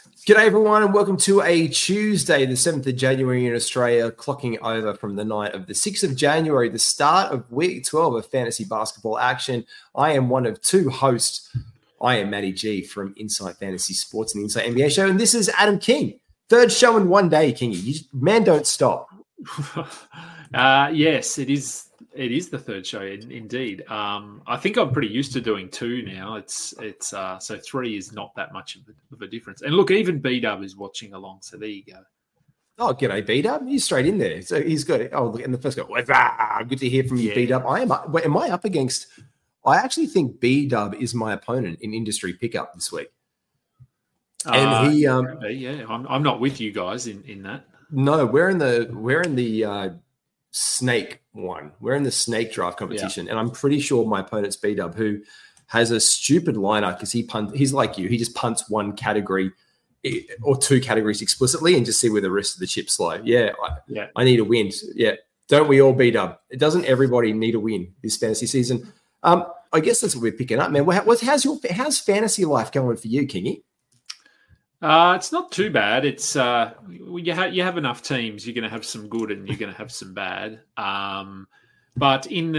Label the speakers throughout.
Speaker 1: G'day everyone and welcome to a Tuesday, the 7th of January in Australia, clocking over from the night of the 6th of January, the start of week 12 of fantasy basketball action. I am one of two hosts. I am Matty G from Insight Fantasy Sports and the Insight NBA Show, and this is Adam King. Third show in one day, Kingy. Man, don't stop.
Speaker 2: Yes, it is. It is the third show, indeed. I think I'm pretty used to doing two now. It's so three is not that much of a difference. And look, even B-Dub is watching along, so there you go.
Speaker 1: Oh, g'day, B-Dub. He's straight in there. So he's got it. Oh, look, and the first go, good to hear from you, B-Dub. Am I up against... I actually think B-Dub is my opponent in industry pickup this week. And he...
Speaker 2: I'm not with you guys in that.
Speaker 1: No, we're in the snake one. We're in the snake draft competition, and I'm pretty sure my opponent's B-Dub, who has a stupid lineup because he's like you. He just punts one category or two categories explicitly and just see where the rest of the chips lie. I need a win. Yeah, don't we all, B-Dub? Doesn't everybody need a win this fantasy season? I guess that's what we're picking up, man. How's fantasy life going for you, Kingy?
Speaker 2: It's not too bad. It's you have enough teams, you're going to have some good and you're going to have some bad. But I'm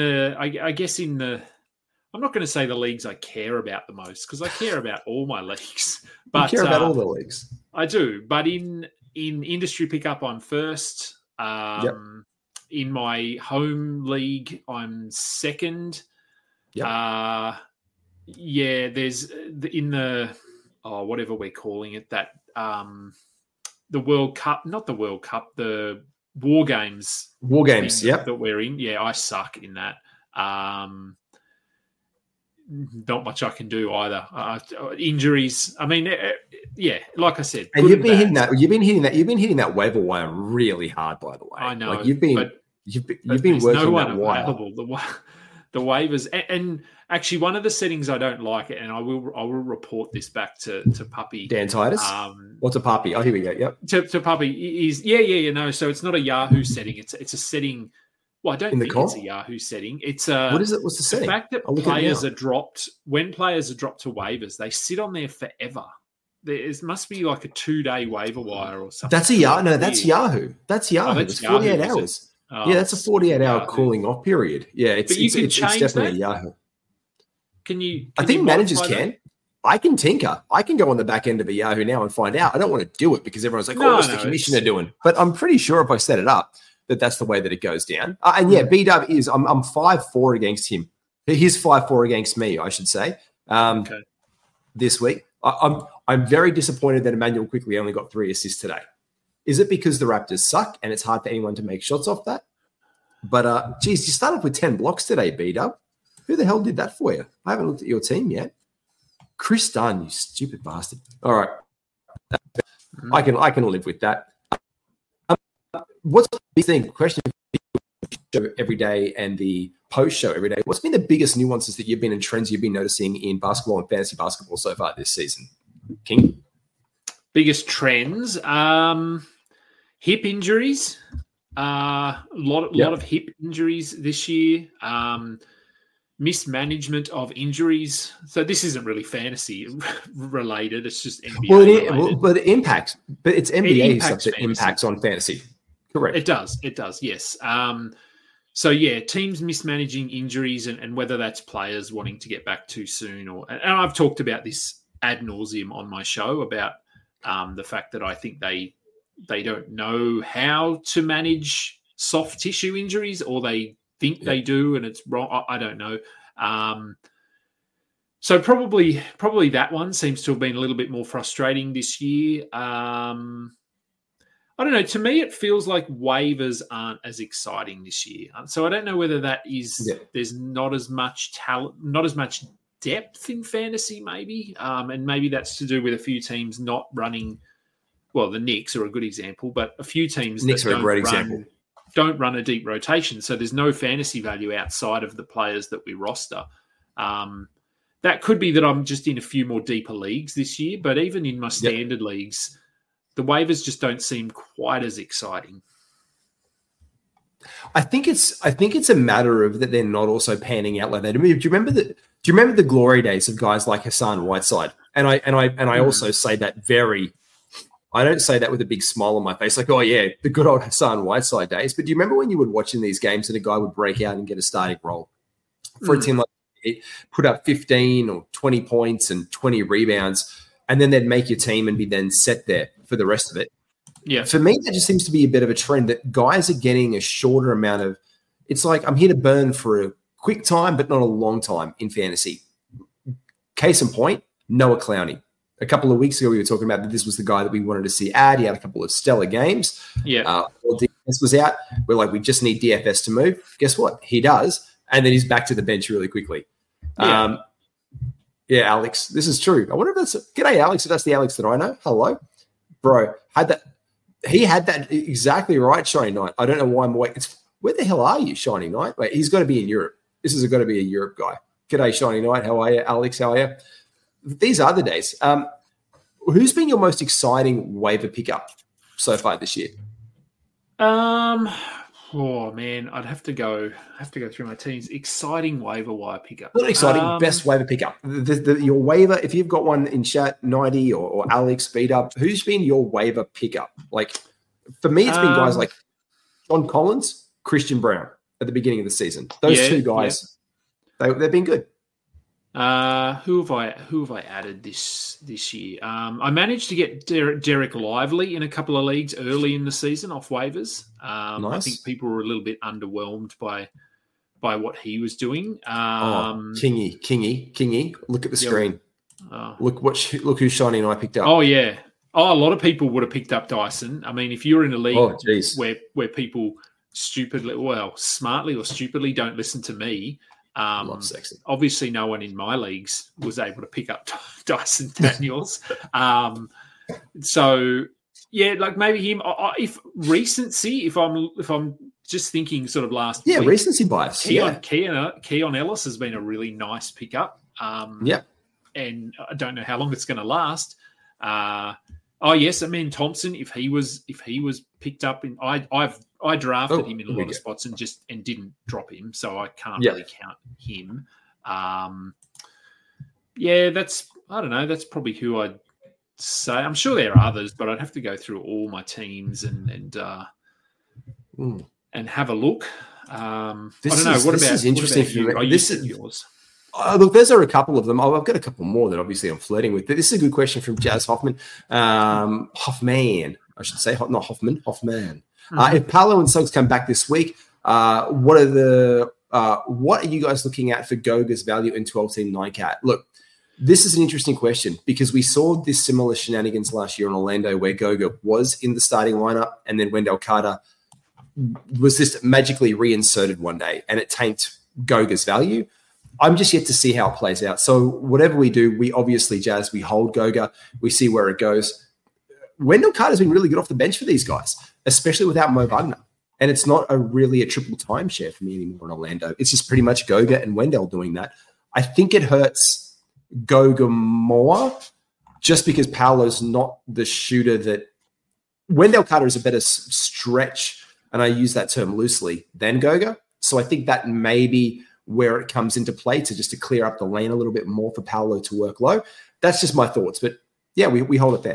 Speaker 2: not going to say the leagues I care about the most because I care about all my leagues. But
Speaker 1: you care about all the leagues.
Speaker 2: I do. But in industry pickup, I'm first. In my home league, I'm second.
Speaker 1: Yep.
Speaker 2: There's in the whatever we're calling it, that the World Cup, not the World Cup, the War Games.
Speaker 1: War Games, yep.
Speaker 2: That we're in. Yeah, I suck in that. Not much I can do either. Injuries. I mean, like I said.
Speaker 1: And you've been hitting that waiver wire really hard, by the way.
Speaker 2: I know.
Speaker 1: Like you've been working that wire.
Speaker 2: The waivers, and actually one of the settings I don't like it, and I will report this back to Puppy.
Speaker 1: Dan Titus? What's a Puppy? Oh, here we go. Yep.
Speaker 2: To Puppy is So it's not a Yahoo setting. It's a setting. Well, I don't think it's a Yahoo setting. It's
Speaker 1: what is it? What's the setting?
Speaker 2: The fact that players are dropped when players are dropped to waivers, they sit on there forever. There must be like a 2-day waiver wire or something.
Speaker 1: That's Yahoo. No, that's Yahoo. That's Yahoo. It's 48 hours. Yeah, that's a 48-hour cooling off period. Yeah, it's definitely Yahoo. I think managers can. I can tinker. I can go on the back end of a Yahoo now and find out. I don't want to do it because everyone's like, what's the commissioner doing? But I'm pretty sure if I set it up, that's the way that it goes down. B-Dub is, I'm 5-4 against him. He's 5-4 against me, I should say, this week. I'm very disappointed that Emmanuel Quickley only got 3 assists today. Is it because the Raptors suck and it's hard for anyone to make shots off that? But, you started with 10 blocks today, B-Dub. Who the hell did that for you? I haven't looked at your team yet. Chris Dunn, you stupid bastard. All right. I can live with that. What's the big thing? Question every day and the post show every day. What's been the biggest nuances that you've been and trends you've been noticing in basketball and fantasy basketball so far this season? King?
Speaker 2: Biggest trends, hip injuries, lot of hip injuries this year, mismanagement of injuries. So this isn't really fantasy related. It's just NBA related.
Speaker 1: But it impacts. But it's NBA stuff that impacts on fantasy. Correct.
Speaker 2: It does. Yes. Teams mismanaging injuries and whether that's players wanting to get back too soon and I've talked about this ad nauseum on my show about the fact that I think they don't know how to manage soft tissue injuries, or they think they do, and it's wrong. I don't know. So probably that one seems to have been a little bit more frustrating this year. I don't know. To me, it feels like waivers aren't as exciting this year. So I don't know whether that is there's not as much talent, not as much depth in fantasy, maybe, and maybe that's to do with a few teams not running. Well, the Knicks are a good example, but a few teams don't run a deep rotation, so there's no fantasy value outside of the players that we roster. That could be that I'm just in a few more deeper leagues this year, but even in my standard leagues, the waivers just don't seem quite as exciting.
Speaker 1: I think it's a matter of that they're not also panning out like that. I mean, do you remember the glory days of guys like Hassan Whiteside? And I also say that very I don't say that with a big smile on my face, like, oh, yeah, the good old Hassan Whiteside days. But do you remember when you would watch in these games and a guy would break out and get a starting role for a team like it, put up 15 or 20 points and 20 rebounds, and then they'd make your team and be then set there for the rest of it?
Speaker 2: Yeah.
Speaker 1: For me, that just seems to be a bit of a trend that guys are getting a shorter amount of – it's like I'm here to burn for a quick time but not a long time in fantasy. Case in point, Noah Clowney. A couple of weeks ago, we were talking about that this was the guy that we wanted to see add. He had a couple of stellar games.
Speaker 2: Yeah.
Speaker 1: DFS was out. We're like, we just need DFS to move. Guess what? He does. And then he's back to the bench really quickly. Yeah, Alex, this is true. I wonder if that's – g'day, Alex. If that's the Alex that I know. Hello. Bro, he had that exactly right, Shiny Knight. I don't know why I'm awake. Where the hell are you, Shiny Knight? Wait, he's got to be in Europe. This has got to be a Europe guy. G'day, Shiny Knight. How are you? Alex, how are you? These are the days. Who's been your most exciting waiver pickup so far this year?
Speaker 2: Oh man, I'd have to go through my teams. Exciting waiver wire pickup.
Speaker 1: Not exciting, best waiver pickup. Your waiver, if you've got one in chat, 90 or Alex, speed up. Who's been your waiver pickup? Like for me, it's been guys like John Collins, Christian Brown at the beginning of the season. Those two guys, they've been good.
Speaker 2: Who have I added this year? I managed to get Derek Lively in a couple of leagues early in the season off waivers. Nice. I think people were a little bit underwhelmed by what he was doing.
Speaker 1: Kingy, look at the screen. Look who's shining. I picked up.
Speaker 2: Oh yeah. Oh, a lot of people would have picked up Dyson. I mean, if you're in a league where people smartly or stupidly don't listen to me. Obviously, no one in my leagues was able to pick up Dyson Daniels. So, yeah, like maybe him. If I'm just thinking sort of last week,
Speaker 1: recency bias.
Speaker 2: Keon Ellis has been a really nice pickup. And I don't know how long it's going to last. Amen Thompson. If he was picked up in, I drafted him in a lot of spots and didn't drop him, so I can't really count him. That's I don't know. That's probably who I'd say. I'm sure there are others, but I'd have to go through all my teams and have a look. I don't know. What about
Speaker 1: interesting
Speaker 2: for you?
Speaker 1: This is
Speaker 2: yours.
Speaker 1: Look, those are a couple of them. I've got a couple more that obviously I'm flirting with. But this is a good question from Jazz Hoffman. Hoffman, I should say, not Hoffman, Hoffman. Mm-hmm. If Paolo and Suggs come back this week, what are you guys looking at for Goga's value in 12-team 9-cat? Look, this is an interesting question because we saw this similar shenanigans last year in Orlando where Goga was in the starting lineup and then Wendell Carter was just magically reinserted one day and it tanked Goga's value. I'm just yet to see how it plays out. So whatever we do, we obviously, Jazz, we hold Goga. We see where it goes. Wendell Carter's been really good off the bench for these guys, especially without Mo Wagner. And it's not really a triple timeshare for me anymore in Orlando. It's just pretty much Goga and Wendell doing that. I think it hurts Goga more just because Paolo's not the shooter that Wendell Carter is a better stretch, and I use that term loosely, than Goga. So I think that may be where it comes into play to clear up the lane a little bit more for Paolo to work low. That's just my thoughts. But yeah, we hold it there.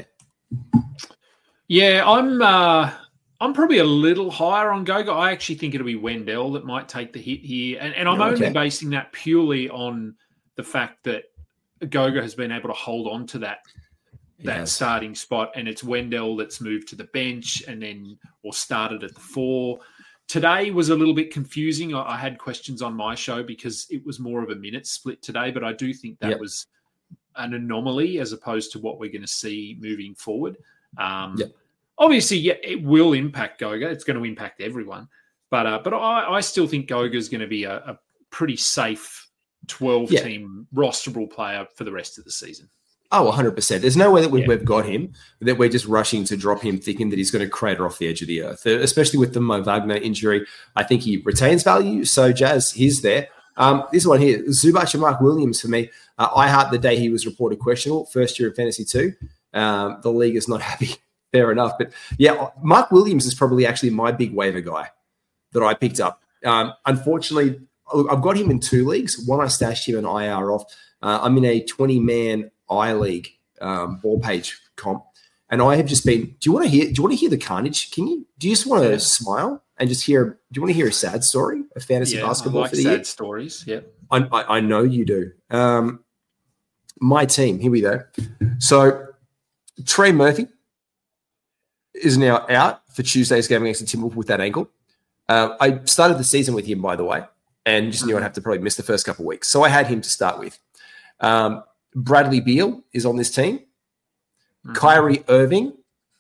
Speaker 2: Yeah, I'm probably a little higher on Goga. I actually think it'll be Wendell that might take the hit here. And I'm only basing that purely on the fact that Goga has been able to hold on to that starting spot, and it's Wendell that's moved to the bench or started at the 4. Today was a little bit confusing. I had questions on my show because it was more of a minute split today, but I do think that was an anomaly as opposed to what we're going to see moving forward. Obviously, it will impact Goga. It's going to impact everyone. But I still think Goga is going to be a pretty safe 12-team rosterable player for the rest of the season.
Speaker 1: Oh, 100%. There's no way that we've got him, that we're just rushing to drop him thinking that he's going to crater off the edge of the earth, especially with the Mo Wagner injury. I think he retains value. So, Jazz, he's there. This one here, Zubac and Mark Williams for me. I heart the day he was reported questionable, first year of fantasy 2. The league is not happy. Fair enough. But, yeah, Mark Williams is probably actually my big waiver guy that I picked up. Unfortunately, I've got him in 2 leagues. One, I stashed him an IR off. I'm in a 20-man I League ball page comp. And I have just been. Do you want to hear the carnage, Kingy? Do you just want to smile and just hear? Do you want to hear a sad story of fantasy basketball for the year?
Speaker 2: Sad stories. Yeah,
Speaker 1: I know you do. My team. Here we go. So Trey Murphy is now out for Tuesday's game against the Timberwolves with that ankle. I started the season with him, by the way, and just knew I'd have to probably miss the first couple of weeks. So I had him to start with. Bradley Beal is on this team. Kyrie Irving,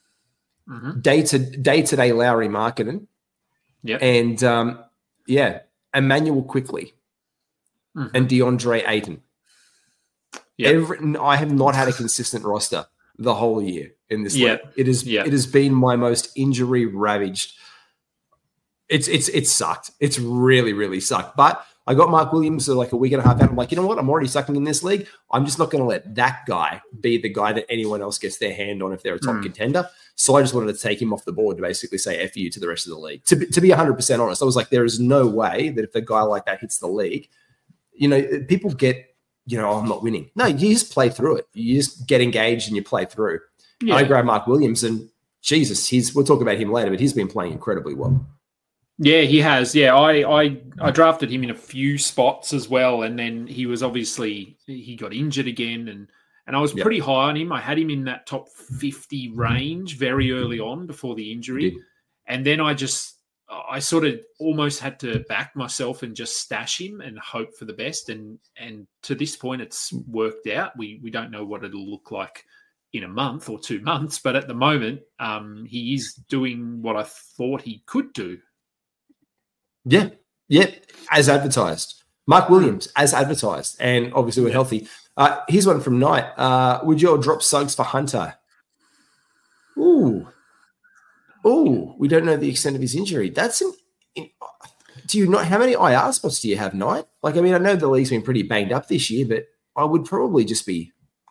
Speaker 1: day-to-day Lauri Markkanen, and Emmanuel Quickly and DeAndre Ayton. I have not had a consistent roster the whole year in this league. It has been my most injury ravaged. It's sucked. It's really, really sucked. But I got Mark Williams like a week and a half out. I'm like, you know what? I'm already sucking in this league. I'm just not going to let that guy be the guy that anyone else gets their hand on if they're a top contender. So I just wanted to take him off the board to basically say F you to the rest of the league. To be 100% honest, I was like, there is no way that if a guy like that hits the league, people get, I'm not winning. No, you just play through it. You just get engaged and you play through. Yeah. I grabbed Mark Williams and Jesus, we'll talk about him later, but he's been playing incredibly well.
Speaker 2: Yeah, he has. Yeah, I drafted him in a few spots as well, and then he got injured again, and I was pretty high on him. I had him in that top 50 range very early on before the injury, and then I sort of almost had to back myself and just stash him and hope for the best. And to this point, it's worked out. We don't know what it'll look like in a month or 2 months, but at the moment, he is doing what I thought he could do.
Speaker 1: Yeah, as advertised. Mark Williams, as advertised, and obviously we're healthy. Here's one from Knight. Would you all drop Suggs for Hunter? Ooh, we don't know the extent of his injury. Do you not? How many IR spots do you have, Knight? Like, I mean, I know the league's been pretty banged up this year, but I would probably just be.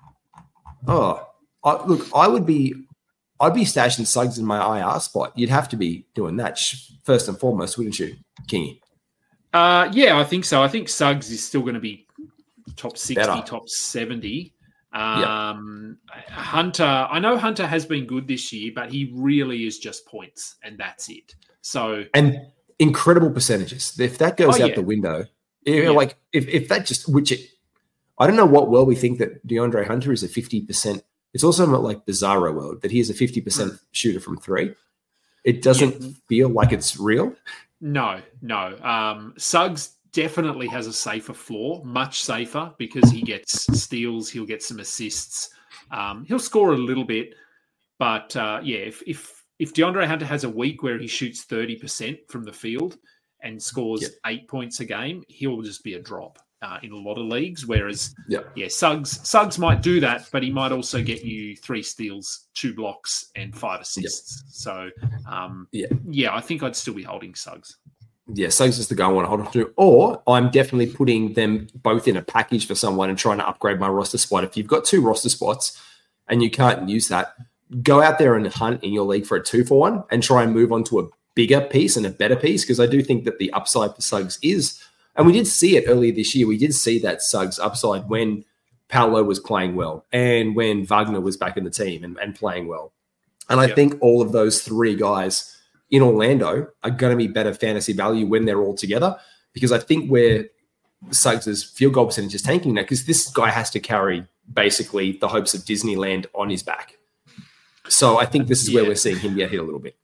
Speaker 1: I'd be stashing Suggs in my IR spot. You'd have to be doing that first and foremost, wouldn't you, Kingy?
Speaker 2: Yeah, I think so. I think Suggs is still going to be top 60, top 70. Hunter, I know Hunter has been good this year, but he really is just points, and that's it. So
Speaker 1: and incredible percentages. If that goes out the window, like if that just I don't know what world we think that DeAndre Hunter is a 50%. It's also not like bizarro world that he is a 50% shooter from three. It doesn't feel like it's real.
Speaker 2: No. Suggs definitely has a safer floor, much safer, because he gets steals, he'll get some assists. He'll score a little bit, but if DeAndre Hunter has a week where he shoots 30% from the field and scores 8 points a game, he'll just be a drop. In a lot of leagues, whereas Suggs might do that, but he might also get you 3 steals, 2 blocks, and 5 assists. So, I think I'd still be holding Suggs.
Speaker 1: Yeah, Suggs is the guy I want to hold on to. Or I'm definitely putting them both in a package for someone and trying to upgrade my roster spot. If you've got 2 roster spots and you can't use that, go out there and hunt in your league for a 2-for-1 and try and move on to a bigger piece and a better piece, because I do think that the upside for Suggs is. And we did see it earlier this year. We did see that Suggs upside when Paolo was playing well and when Wagner was back in the team and playing well. And I think all of those 3 guys in Orlando are going to be better fantasy value when they're all together, because I think where Suggs' field goal percentage is tanking now, because this guy has to carry basically the hopes of Disneyland on his back. So I think this is where we're seeing him get hit a little bit.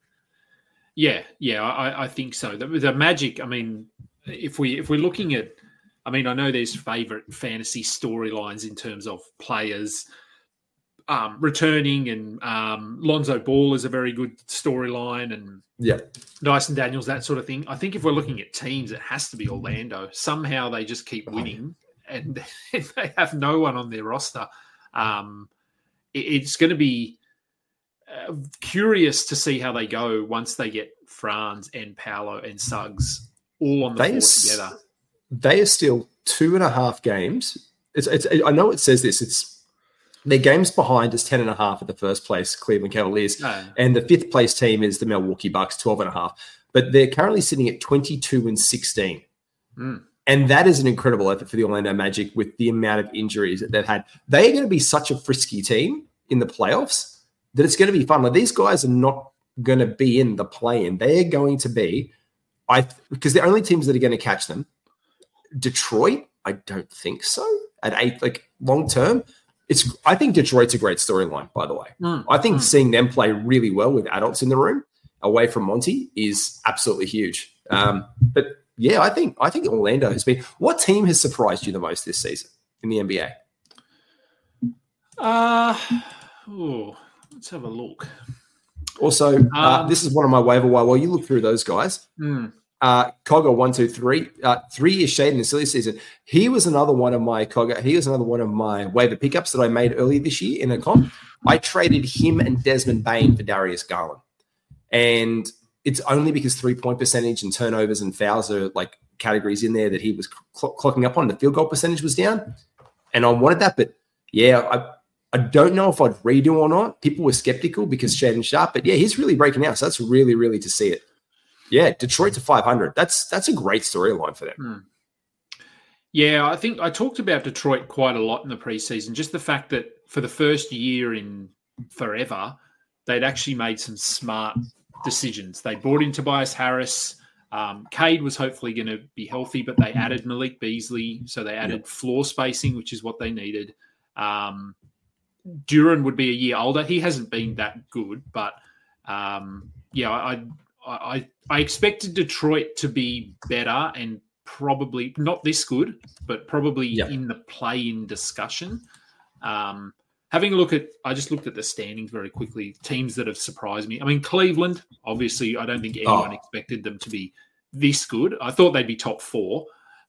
Speaker 2: I think so. The Magic, I mean, if we're looking at, I mean, I know there's favorite fantasy storylines in terms of players returning, and Lonzo Ball is a very good storyline, and Dyson Daniels, that sort of thing. I think if we're looking at teams, it has to be Orlando. Somehow they just keep winning, and they have no one on their roster. It's going to be curious to see how they go once they get Franz and Paolo and Suggs all on the floor together.
Speaker 1: They are still 2.5 games. I know it says this. It's their games behind is 10.5 at the first place Cleveland Cavaliers, and the 5th place team is the Milwaukee Bucks, 12.5. But they're currently sitting at 22-16, and that is an incredible effort for the Orlando Magic with the amount of injuries that they've had. They are going to be such a frisky team in the playoffs that it's going to be fun. Like, these guys are not going to be in the play-in. They're going to be, because the only teams that are going to catch them, Detroit, I don't think so. At 8, like long term, I think Detroit's a great storyline, by the way. I think seeing them play really well with adults in the room away from Monty is absolutely huge. But yeah, I think Orlando has been. What team has surprised you the most this season in the NBA?
Speaker 2: Let's have a look.
Speaker 1: Also, this is one of my waiver wire. While you look through those guys, Cogger 1, 2, 3, 3 years shade in the silly season. He was another one of my waiver pickups that I made earlier this year in a comp. I traded him and Desmond Bain for Darius Garland, and it's only because 3-point percentage and turnovers and fouls are like categories in there that he was clocking up on. The field goal percentage was down, and I wanted that, but yeah, I don't know if I'd redo or not. People were skeptical because Shaedon Sharpe, but yeah, he's really breaking out. So that's really, really to see it. Yeah, Detroit to 500. That's a great storyline for them.
Speaker 2: Yeah, I think I talked about Detroit quite a lot in the preseason. Just the fact that for the first year in forever, they'd actually made some smart decisions. They brought in Tobias Harris. Cade was hopefully going to be healthy, but they added Malik Beasley. So they added floor spacing, which is what they needed. Duran would be a year older. He hasn't been that good, but I expected Detroit to be better and probably not this good, but probably in the play-in discussion. Having a look at, I just looked at the standings very quickly. Teams that have surprised me. I mean, Cleveland, obviously, I don't think anyone expected them to be this good. I thought they'd be top 4.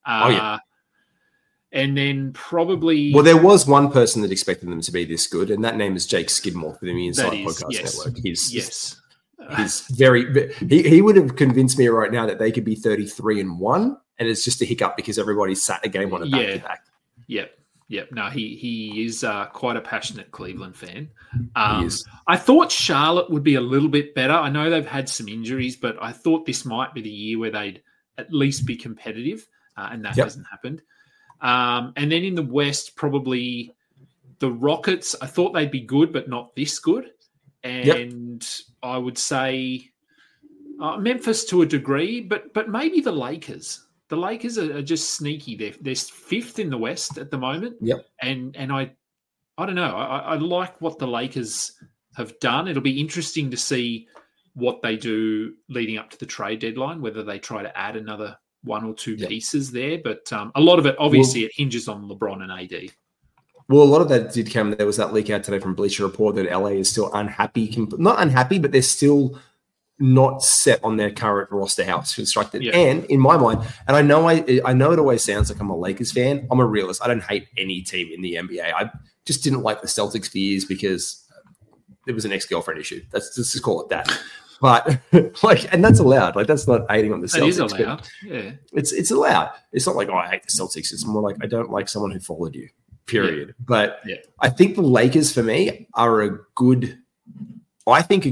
Speaker 2: And then probably...
Speaker 1: Well, there was one person that expected them to be this good, and that name is Jake Skidmore for the Inside Podcast Network. He's very... He would have convinced me right now that they could be 33-1, and it's just a hiccup because everybody sat a game on a back-to-back.
Speaker 2: Yep. No, he is quite a passionate Cleveland fan.
Speaker 1: He is.
Speaker 2: I thought Charlotte would be a little bit better. I know they've had some injuries, but I thought this might be the year where they'd at least be competitive, and that hasn't happened. And then in the West, probably the Rockets. I thought they'd be good, but not this good. And I would say Memphis to a degree, but maybe the Lakers. The Lakers are just sneaky. They're 5th in the West at the moment. And I don't know. I like what the Lakers have done. It'll be interesting to see what they do leading up to the trade deadline, whether they try to add another 1 or 2 pieces there. But a lot of it, obviously, it hinges on LeBron and AD.
Speaker 1: Well, a lot of that did come. There was that leak out today from Bleacher Report that LA is still unhappy. Not unhappy, but they're still not set on their current roster, how it's constructed. And in my mind, and I know it always sounds like I'm a Lakers fan. I'm a realist. I don't hate any team in the NBA. I just didn't like the Celtics for years because it was an ex-girlfriend issue. Let's just call it that. But and that's allowed. Like, that's not hating on the Celtics.
Speaker 2: It is allowed. Yeah,
Speaker 1: it's allowed. It's not like, I hate the Celtics. It's more like I don't like someone who followed you. Period. Yeah. But I think the Lakers for me are a good. I think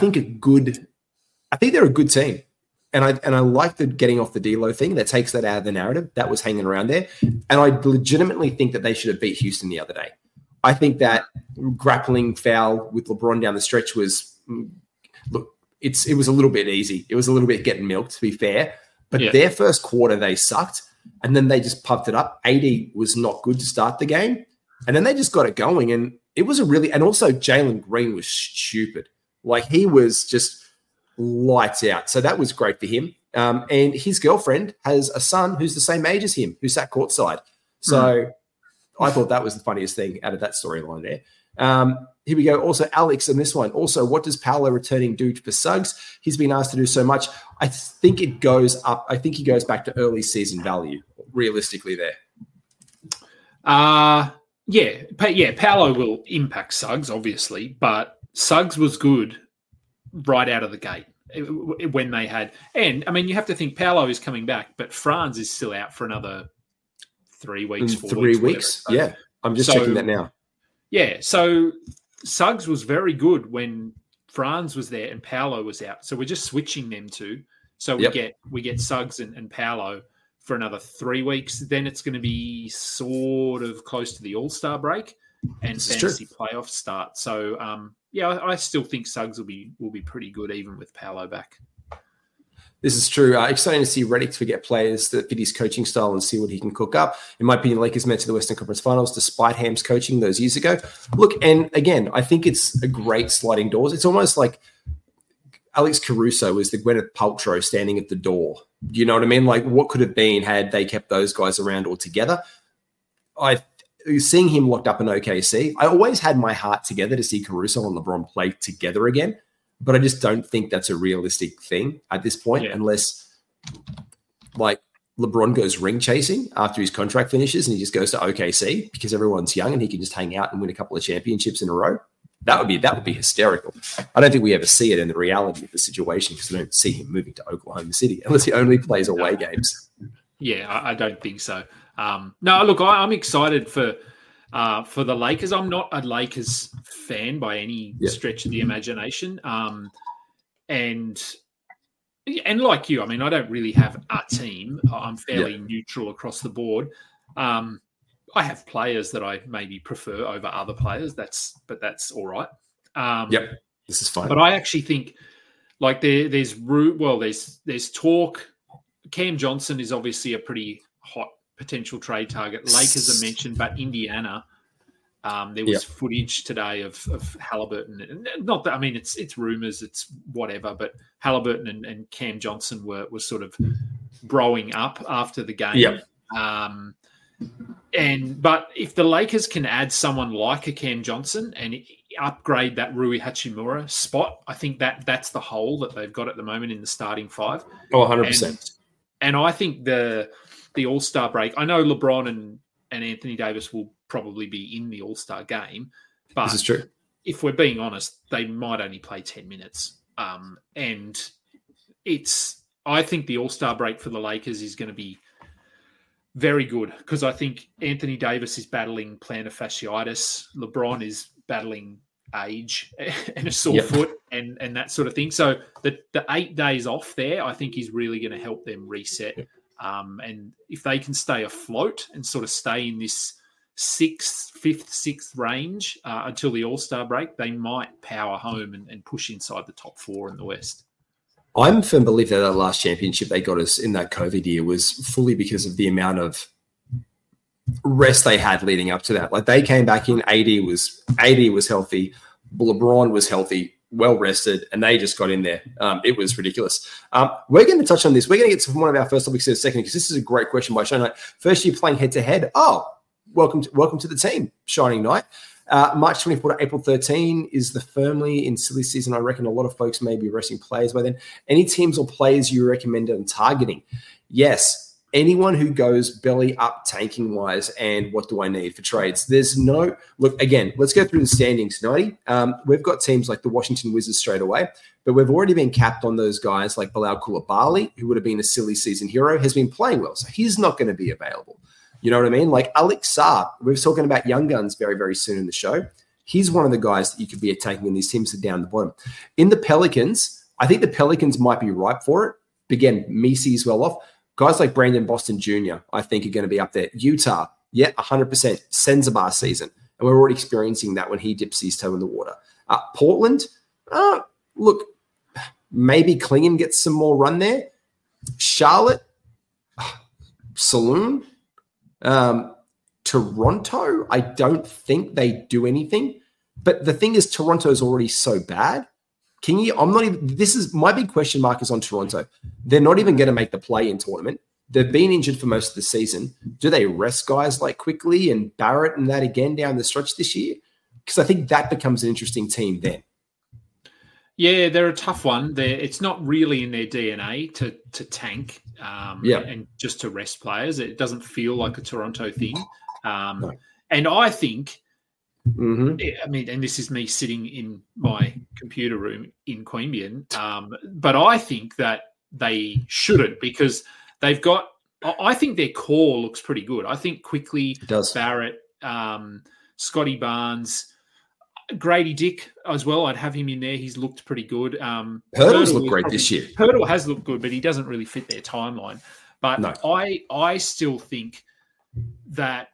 Speaker 1: they're a good team, and I like the getting off the D-Lo thing that takes that out of the narrative that was hanging around there. And I legitimately think that they should have beat Houston the other day. I think that grappling foul with LeBron down the stretch was it was a little bit easy. It was a little bit getting milked, to be fair. But their first quarter they sucked, and then they just pumped it up. AD was not good to start the game, and then they just got it going. And it was and also Jalen Green was stupid. Like, he was just lights out. So that was great for him. And his girlfriend has a son who's the same age as him, who sat courtside. So I thought that was the funniest thing out of that storyline there. Here we go. Also, Alex on this one. Also, what does Paolo returning do for Suggs? He's been asked to do so much. I think it goes up. I think he goes back to early season value, realistically there.
Speaker 2: Paolo will impact Suggs, obviously, but Suggs was good right out of the gate when they had. And, I mean, you have to think Paolo is coming back, but Franz is still out for another 3 weeks, 4
Speaker 1: 3 weeks. So, yeah, I'm just checking that now. Yeah,
Speaker 2: so Suggs was very good when Franz was there and Paolo was out. So we're just switching them two. So we get Suggs and Paolo for another 3 weeks. Then it's going to be sort of close to the All-Star break and fantasy playoff start. So, I still think Suggs will be pretty good even with Paolo back.
Speaker 1: This is true. Exciting to see Redick to get players that fit his coaching style and see what he can cook up. In my opinion, Lakers made to the Western Conference Finals despite Ham's coaching those years ago. Look, and again, I think it's a great sliding doors. It's almost like Alex Caruso was the Gwyneth Paltrow standing at the door. You know what I mean? Like, what could have been had they kept those guys around all together? Seeing him locked up in OKC, I always had my heart together to see Caruso and LeBron play together again. But I just don't think that's a realistic thing at this point, unless like LeBron goes ring chasing after his contract finishes and he just goes to OKC because everyone's young and he can just hang out and win a couple of championships in a row. That would be hysterical. I don't think we ever see it in the reality of the situation because I don't see him moving to Oklahoma City unless he only plays away games.
Speaker 2: Yeah, I don't think so. No, look, I'm excited for the Lakers. I'm not a Lakers fan by any stretch of the imagination. And like you, I mean, I don't really have a team. I'm fairly neutral across the board. I have players that I maybe prefer over other players. That's all right.
Speaker 1: This is fine.
Speaker 2: But I actually think like there's talk. Cam Johnson is obviously a pretty hot potential trade target. Lakers are mentioned, but Indiana. There was footage today of Halliburton. Not that, I mean, it's rumors, it's whatever, but Halliburton and Cam Johnson were sort of broing up after the game. But if the Lakers can add someone like a Cam Johnson and upgrade that Rui Hachimura spot, I think that's the hole that they've got at the moment in the starting five.
Speaker 1: 100%.
Speaker 2: And I think the All-Star break, I know LeBron and Anthony Davis will probably be in the All-Star game, but
Speaker 1: this is true.
Speaker 2: If we're being honest, they might only play 10 minutes. And I think the All-Star break for the Lakers is going to be very good because I think Anthony Davis is battling plantar fasciitis. LeBron is battling age and a sore foot and that sort of thing. So the 8 days off there, I think is really going to help them reset. And if they can stay afloat and sort of stay in this fifth, sixth range until the All-Star break, they might power home and push inside the top four in the West.
Speaker 1: I'm a firm believer that last championship they got us in that COVID year was fully because of the amount of rest they had leading up to that. Like they came back in, AD was healthy, LeBron was healthy, well rested, and they just got in there. It was ridiculous. We're going to touch on this. We're going to get to one of our first topics in a second because this is a great question by Shining Knight. First year playing head-to-head. Oh, welcome to the team, Shining Knight. March 24 to April 13 is the firmly in silly season. I reckon a lot of folks may be resting players by then. Any teams or players you recommend on targeting? Yes. Anyone who goes belly up tanking wise, and what do I need for trades? There's no look again. Let's go through the standings, Nighty. We've got teams like the Washington Wizards straight away, but we've already been capped on those guys like Bilal Coulibaly, who would have been a silly season hero, has been playing well, so he's not going to be available. You know what I mean? Like Alex Sarr, we're talking about young guns very, very soon in the show. He's one of the guys that you could be attacking when these teams are down the bottom. In the Pelicans, I think the Pelicans might be ripe for it. Again, Misi's well off. Guys like Brandon Boston Jr., I think, are going to be up there. Utah, 100%. Sensabaugh season. And we're already experiencing that when he dips his toe in the water. Portland, look, maybe Klingon gets some more run there. Charlotte, Saloon. Toronto, I don't think they do anything. But the thing is, Toronto is already so bad. My big question mark is on Toronto. They're not even going to make the play-in tournament. They've been injured for most of the season. Do they rest guys like Quickly and Barrett and that again down the stretch this year? Because I think that becomes an interesting team then.
Speaker 2: Yeah, they're a tough one. It's not really in their DNA to tank and just to rest players. It doesn't feel like a Toronto thing. No. And I think, I mean, and this is me sitting in my computer room in Queanbeyan, but I think that they shouldn't because they've got – I think their core looks pretty good. I think Quickly, Barrett, Scotty Barnes – Grady Dick as well. I'd have him in there. He's looked pretty good.
Speaker 1: Hurdle's looked great this year.
Speaker 2: Hurdle has looked good, but he doesn't really fit their timeline. But no. I still think that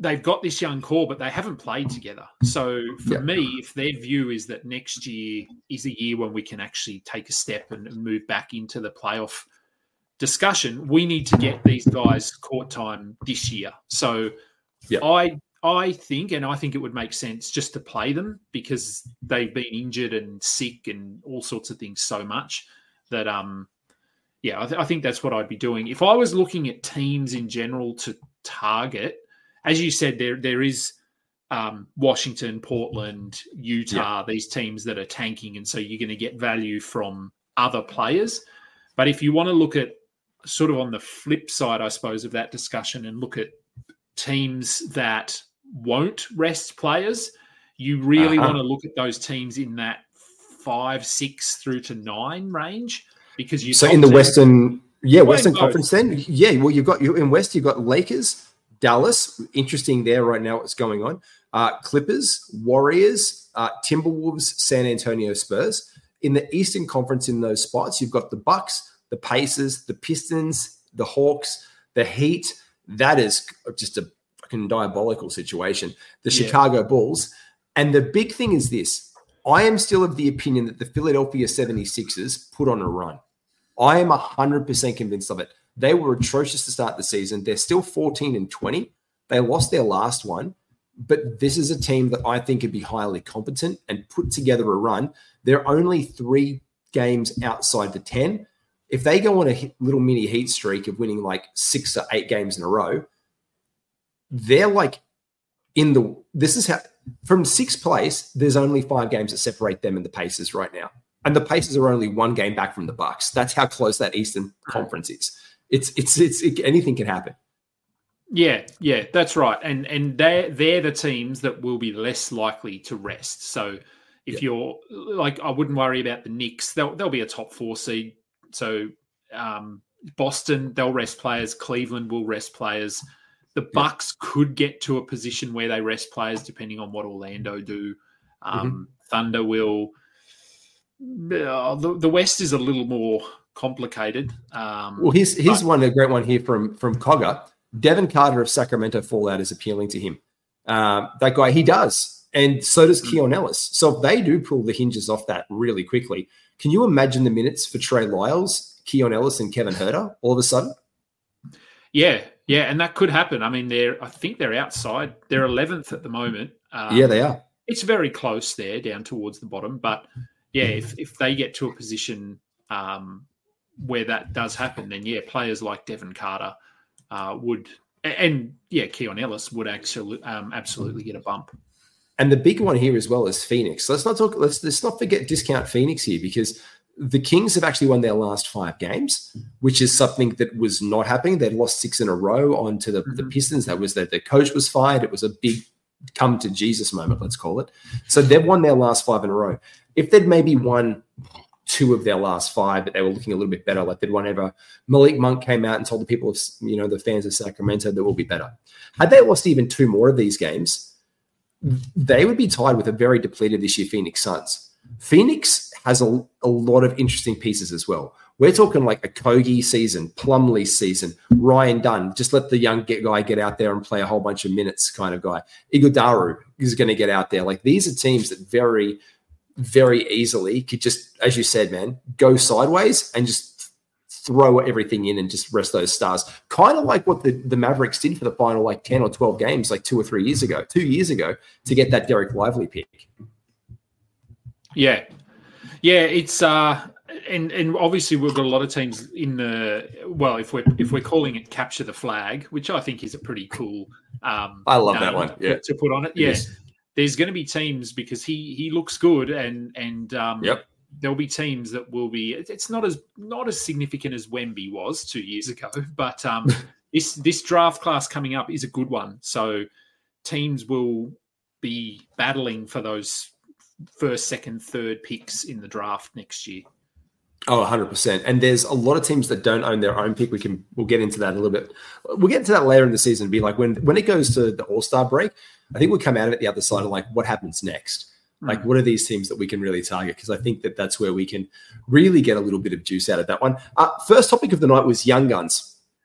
Speaker 2: they've got this young core, but they haven't played together. So for me, if their view is that next year is a year when we can actually take a step and move back into the playoff discussion, we need to get these guys court time this year. So I think it would make sense just to play them because they've been injured and sick and all sorts of things so much that, I think that's what I'd be doing. If I was looking at teams in general to target, as you said, there is Washington, Portland, Utah, these teams that are tanking, and so you're going to get value from other players. But if you want to look at sort of on the flip side, I suppose, of that discussion and look at teams that won't rest players, you really want to look at those teams in that 5, 6 through to 9 range because you.
Speaker 1: So in the Western Conference, then, well, in West, you've got Lakers, Dallas, interesting there right now. What's going on? Clippers, Warriors, Timberwolves, San Antonio Spurs. In the Eastern Conference, in those spots, you've got the Bucks, the Pacers, the Pistons, the Hawks, the Heat. That is just a fucking diabolical situation. The Chicago Bulls. And the big thing is this. I am still of the opinion that the Philadelphia 76ers put on a run. I am 100% convinced of it. They were atrocious to start the season. They're still 14-20. They lost their last one. But this is a team that I think could be highly competent and put together a run. They're only 3 games outside the 10. If they go on a little mini heat streak of winning like 6 or 8 games in a row, they're like from 6th place, there's only 5 games that separate them and the Pacers right now. And the Pacers are only 1 game back from the Bucks. That's how close that Eastern Conference is. It's anything can happen.
Speaker 2: Yeah, that's right. And they're the teams that will be less likely to rest. So if you're like, I wouldn't worry about the Knicks. They'll be a top 4 seed. So Boston, they'll rest players. Cleveland will rest players. The Bucks could get to a position where they rest players depending on what Orlando do. Thunder will. The West is a little more complicated.
Speaker 1: Well, here's a great one here from Cogger. Devin Carter of Sacramento fallout is appealing to him. That guy, he does. And so does Keon Ellis. So if they do pull the hinges off that really quickly, can you imagine the minutes for Trey Lyles, Keon Ellis, and Kevin Huerter all of a sudden?
Speaker 2: Yeah, and that could happen. I mean, I think they're outside. They're 11th at the moment.
Speaker 1: They are.
Speaker 2: It's very close there, down towards the bottom. But, if they get to a position where that does happen, then, players like Devin Carter would – and, Keon Ellis would actually absolutely get a bump.
Speaker 1: And the big one here as well is Phoenix. Let's not forget discount Phoenix here because the Kings have actually won their last 5 games, which is something that was not happening. They'd lost 6 in a row onto the Pistons. That was that the coach was fired. It was a big come to Jesus moment, let's call it. So they've won their last 5 in a row. If they'd maybe won 2 of their last 5, but they were looking a little bit better, like they'd won ever, Malik Monk came out and told the people of, the fans of Sacramento that will be better. Had they lost even 2 more of these games, they would be tied with a very depleted this year Phoenix Suns. Phoenix has a lot of interesting pieces as well. We're talking like a Kogi season, Plumlee season, Ryan Dunn. Just let the young guy get out there and play a whole bunch of minutes kind of guy. Iguodala is going to get out there. Like these are teams that very, very easily could just, as you said, man, go sideways and just throw everything in and just rest those stars. Kind of like what the Mavericks did for the final like 10 or 12 games like 2 years ago to get that Derek Lively pick.
Speaker 2: Yeah, it's and obviously we've got a lot of teams in the if we're calling it capture the flag, which I think is a pretty cool
Speaker 1: I love that one. Yeah.
Speaker 2: To put on it. Yes. There's going to be teams because he looks good and there'll be teams that will be. It's not as significant as Wemby was 2 years ago, but this draft class coming up is a good one. So teams will be battling for those first, second, third picks in the draft next year.
Speaker 1: Oh, 100%. And there's a lot of teams that don't own their own pick. We'll get into that a little bit. We'll get into that later in the season. Be like when it goes to the All-Star break, I think we'll come out of it the other side of like what happens next. Like, what are these teams that we can really target? Because I think that's where we can really get a little bit of juice out of that one. First topic of the night was Young Guns.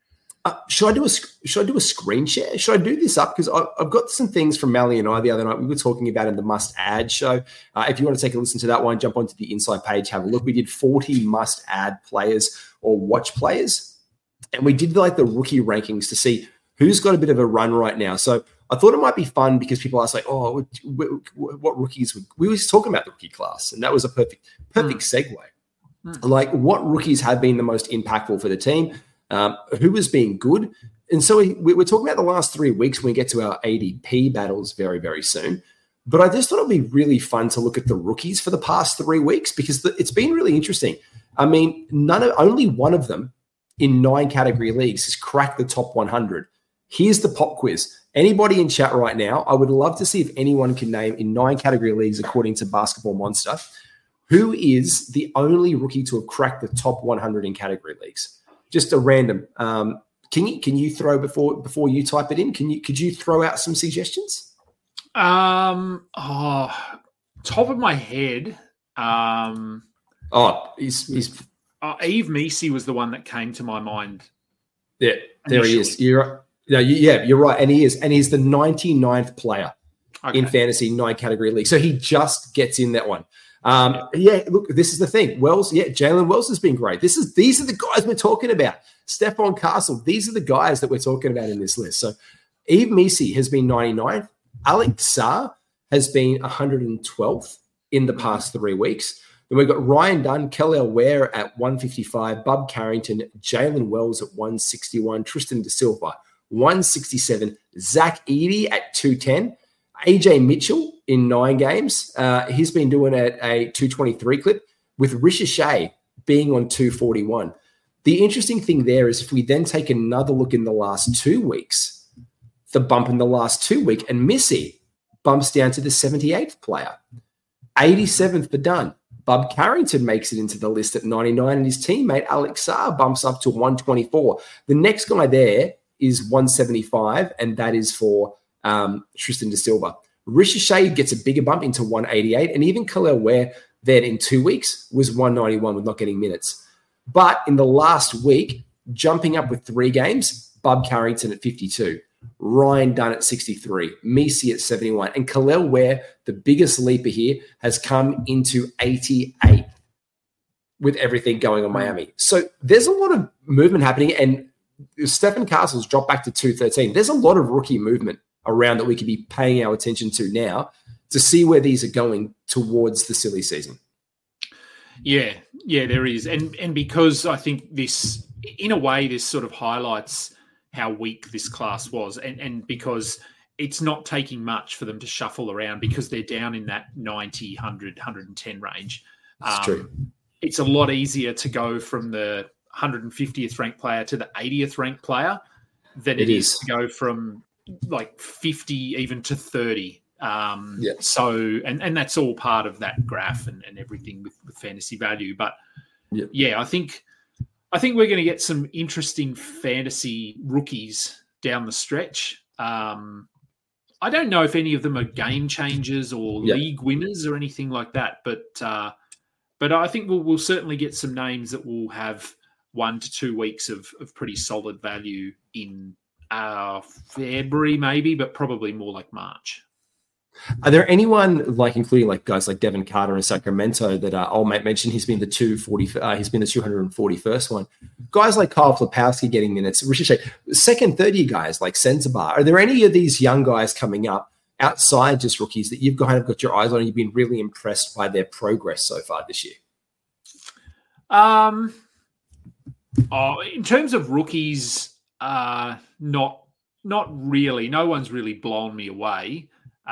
Speaker 1: Should I do a screen share? Should I do this up? Because I've got some things from Mally and I the other night we were talking about in the must-add show. If you want to take a listen to that one, jump onto the Inside page, have a look. We did 40 must-add players or watch players, and we did like the rookie rankings to see who's got a bit of a run right now. So I thought it might be fun because people ask like, oh, what rookies? We were talking about the rookie class, and that was a perfect segue. Like, what rookies have been the most impactful for the team? Who has been good? And so we're talking about the last 3 weeks when we get to our ADP battles very, very soon. But I just thought it'd be really fun to look at the rookies for the past 3 weeks because it's been really interesting. I mean, only one of them in 9 category leagues has cracked the top 100. Here's the pop quiz. Anybody in chat right now, I would love to see if anyone can name in 9 category leagues, according to Basketball Monster, who is the only rookie to have cracked the top 100 in category leagues. Just a random. Can you throw before you type it in? Could you throw out some suggestions?
Speaker 2: Top of my head.
Speaker 1: He's
Speaker 2: Yves Missi was the one that came to my mind.
Speaker 1: Yeah, there he is. You're right, and he is, and he's the 99th player in fantasy 9 category league. So he just gets in that one. Look, this is the thing. Jalen Wells has been great. These are the guys we're talking about. Stephon Castle. These are the guys that we're talking about in this list. So Yves Missi has been 99th. Alex Sarr has been 112th in the past 3 weeks. Then we've got Ryan Dunn, Kelly Ware at 155, Bub Carrington, Jalen Wells at 161, Tristan Da Silva 167, Zach Edey at 210. AJ Mitchell in 9 games. He's been doing a 223 clip with Ricochet being on 241. The interesting thing there is if we then take another look in the last 2 weeks, the bump in the last 2 weeks, and Missy bumps down to the 78th player. 87th for Dunn. Bub Carrington makes it into the list at 99, and his teammate Alex Sarr bumps up to 124. The next guy there is 175, and that is for Tristan Da Silva. Ricochet gets a bigger bump into 188, and even Khalil Ware then in 2 weeks was 191 with not getting minutes. But in the last week, jumping up with 3 games, Bub Carrington at 52, Ryan Dunn at 63, Missi at 71, and Khalil Ware, the biggest leaper here, has come into 88 with everything going on Miami. So there's a lot of movement happening, and Stephon Castle's dropped back to 213. There's a lot of rookie movement around that we could be paying our attention to now to see where these are going towards the silly season.
Speaker 2: Yeah, there is. And because I think this, in a way, this sort of highlights how weak this class was and because it's not taking much for them to shuffle around because they're down in that 90, 100, 110 range.
Speaker 1: That's true.
Speaker 2: It's a lot easier to go from the 150th ranked player to the 80th ranked player than it is to go from like 50 even to 30. So, and that's all part of that graph and everything with fantasy value. But I think we're going to get some interesting fantasy rookies down the stretch. I don't know if any of them are game changers or league winners or anything like that, but I think we'll certainly get some names that will have 1 to 2 weeks of pretty solid value in February maybe, but probably more like March.
Speaker 1: Are there anyone including guys like Devin Carter in Sacramento that old mate mentioned? He's been the 240. He's been the 241st one. Guys like Kyle Flapowski getting minutes. Ricochet, second, third year guys like Sensabar. Are there any of these young guys coming up outside just rookies that you've kind of got your eyes on and you've been really impressed by their progress so far this year?
Speaker 2: In terms of rookies, not really. No one's really blown me away.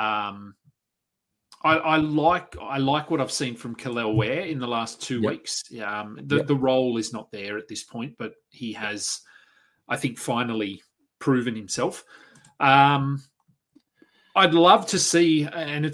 Speaker 2: I like what I've seen from Khalil Ware in the last 2 weeks. The role is not there at this point, but he has, I think, finally proven himself. I'd love to see, and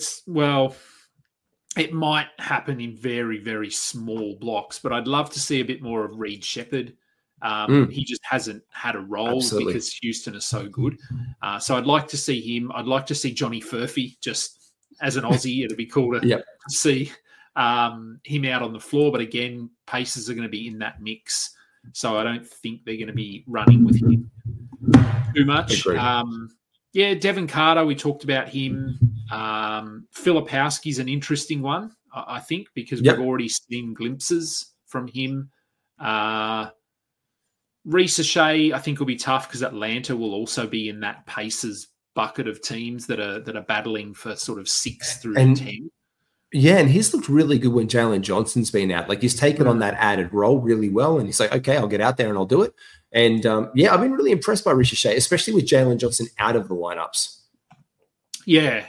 Speaker 2: it might happen in very, very small blocks, but I'd love to see a bit more of Reed Shepherd. He just hasn't had a role because Houston is so good. So I'd like to see him. I'd like to see Johnny Furphy just as an Aussie. It'd be cool to see him out on the floor. But again, Pacers are going to be in that mix. So I don't think they're going to be running with him. too much. Devon Carter, we talked about him. Filipowski's an interesting one, I think, because we've already seen glimpses from him. Reece O'Shea, I think, will be tough because Atlanta will also be in that Pacers bucket of teams that are battling for sort of 6 through 10.
Speaker 1: Yeah, and he's looked really good when Jalen Johnson's been out. Like, he's taken on that added role really well, and he's like, okay, I'll get out there and I'll do it. And, I've been really impressed by Reece O'Shea, especially with Jalen Johnson out of the lineups.
Speaker 2: Yeah.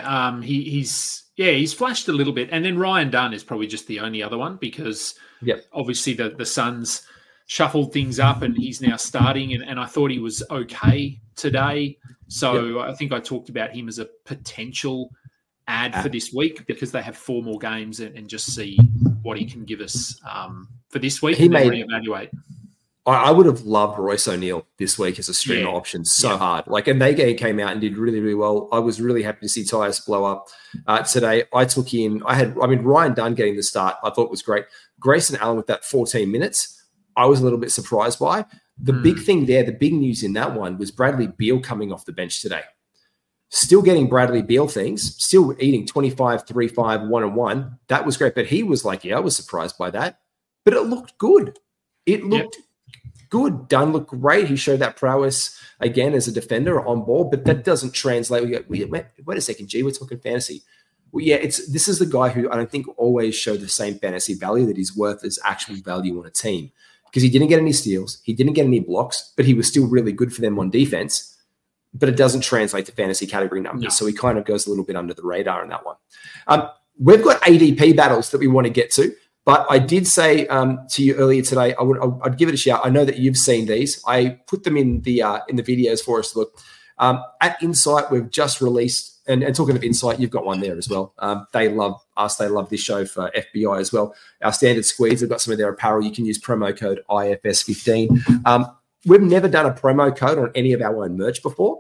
Speaker 2: He's flashed a little bit. And then Ryan Dunn is probably just the only other one because obviously the Suns shuffled things up and he's now starting, and I thought he was okay today. So I think I talked about him as a potential add for this week because they have 4 more games and just see what he can give us for this week and then reevaluate.
Speaker 1: I would have loved Royce O'Neal this week as a streamer option hard. Like, and they came out and did really, really well. I was really happy to see Tyus blow up today. I took in, Ryan Dunn getting the start, I thought was great. Grayson Allen with that 14 minutes, I was a little bit surprised by. The big thing there, the big news in that one was Bradley Beal coming off the bench today. Still getting Bradley Beal things, still eating 25, 3, 5, 1 and 1. That was great. But he was like, I was surprised by that. But it looked good. It looked good. Dunn looked great. He showed that prowess again as a defender on ball, but that doesn't translate. Wait a second, G, we're talking fantasy. Well, this is the guy who I don't think always showed the same fantasy value that he's worth as actual value on a team. Because he didn't get any steals, he didn't get any blocks, but he was still really good for them on defense. But it doesn't translate to fantasy category numbers. No. So he kind of goes a little bit under the radar in that one. We've got ADP battles that we want to get to, but I did say to you earlier today, I'd give it a shout. I know that you've seen these. I put them in the videos for us to look. At Insight, we've just released, and talking of Insight, you've got one there as well. They love us. They love this show for FBI as well. Our standard squeeze, they've got some of their apparel. You can use promo code IFS15. We've never done a promo code on any of our own merch before,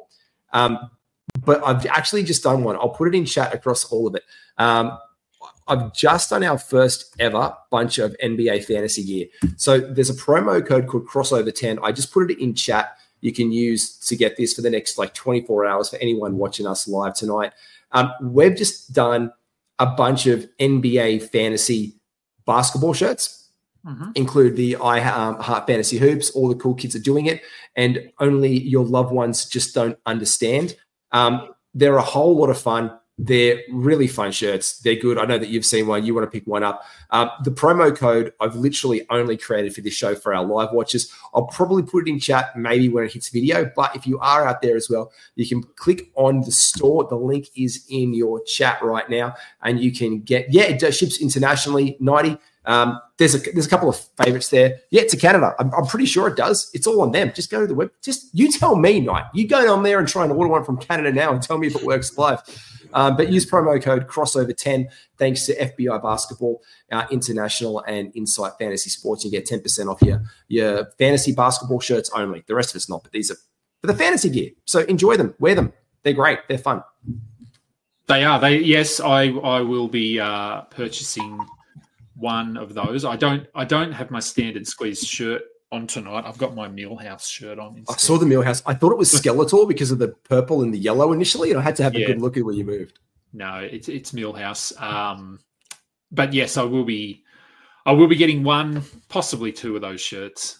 Speaker 1: but I've actually just done one. I'll put it in chat across all of it. I've just done our first ever bunch of NBA fantasy gear. So there's a promo code called Crossover10. I just put it in chat. You can use to get this for the next 24 hours for anyone watching us live tonight. We've just done a bunch of NBA fantasy basketball shirts. Include the I Heart Fantasy Hoops. All the cool kids are doing it, and only your loved ones just don't understand. They're a whole lot of fun. They're really fun shirts. They're good. I know that you've seen one. You want to pick one up. The promo code I've literally only created for this show for our live watchers. I'll probably put it in chat maybe when it hits video, but if you are out there as well, you can click on the store. The link is in your chat right now, and you can get, it does ships internationally, 90. There's a couple of favorites there. Yeah, to Canada. I'm pretty sure it does. It's all on them. Just go to the web. Just you tell me, Knight. You go on there and try and order one from Canada now and tell me if it works live. But use promo code Crossover10 thanks to FBI Basketball International and Insight Fantasy Sports. You get 10% off your fantasy basketball shirts only. The rest of it's not, but these are for the fantasy gear. So enjoy them. Wear them. They're great. They're fun.
Speaker 2: They are. Yes, I will be purchasing one of those. I don't have my standard squeeze shirt on tonight. I've got my Millhouse shirt on instead.
Speaker 1: I saw the Millhouse. I thought it was Skeletor because of the purple and the yellow initially, and I had to have a good look at where you moved.
Speaker 2: No, it's Millhouse. But yes, I will be getting one, possibly two of those shirts.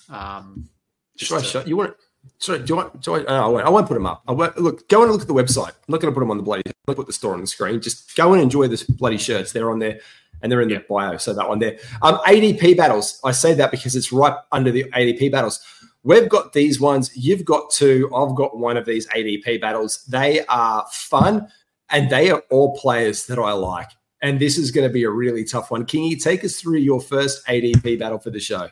Speaker 1: You want? Sorry, do I won't put them up. Look, go and look at the website. I'm not going to put them on the bloody. I'll put the store on the screen. Just go and enjoy this bloody shirts. They're on there. And they're in the bio, so that one there. ADP battles. I say that because it's right under the ADP battles. We've got these ones. You've got two. I've got one of these ADP battles. They are fun, and they are all players that I like. And this is going to be a really tough one. Can you take us through your first ADP battle for the show?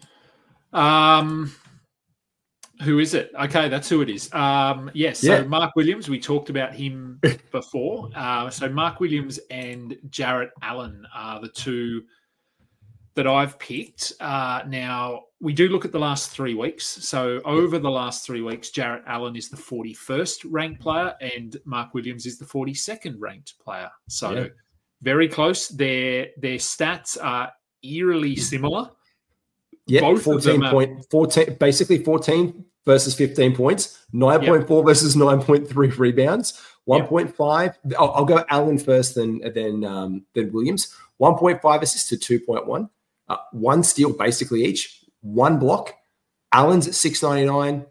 Speaker 2: Who is it? Okay, that's who it is. So Mark Williams, we talked about him before. So Mark Williams and Jarrett Allen are the two that I've picked. Now, we do look at the last 3 weeks. So over the last 3 weeks, Jarrett Allen is the 41st ranked player and Mark Williams is the 42nd ranked player. So very close. Their stats are eerily similar.
Speaker 1: Yeah, 14 basically 14 versus 15 points, 9.4 versus 9.3 rebounds, 1.5. I'll go Allen first, then Williams. 1.5 assists to 2.1. 1 steal basically each. 1 block. Allen's at 699,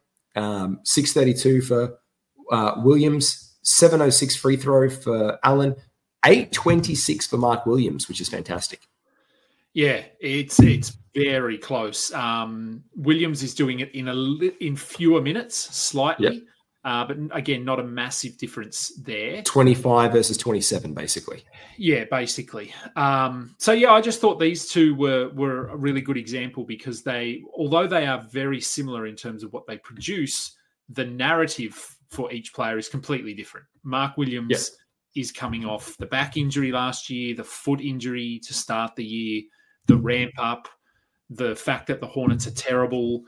Speaker 1: 632 for Williams, 706 free throw for Allen, 826 for Mark Williams, which is fantastic.
Speaker 2: Yeah, it's very close. Williams is doing it in fewer minutes, slightly, but again, not a massive difference there.
Speaker 1: 25 versus 27, basically.
Speaker 2: Yeah, basically. I just thought these two were a really good example because although they are very similar in terms of what they produce, the narrative for each player is completely different. Mark Williams is coming off the back injury last year, the foot injury to start the year, the ramp up, the fact that the Hornets are terrible,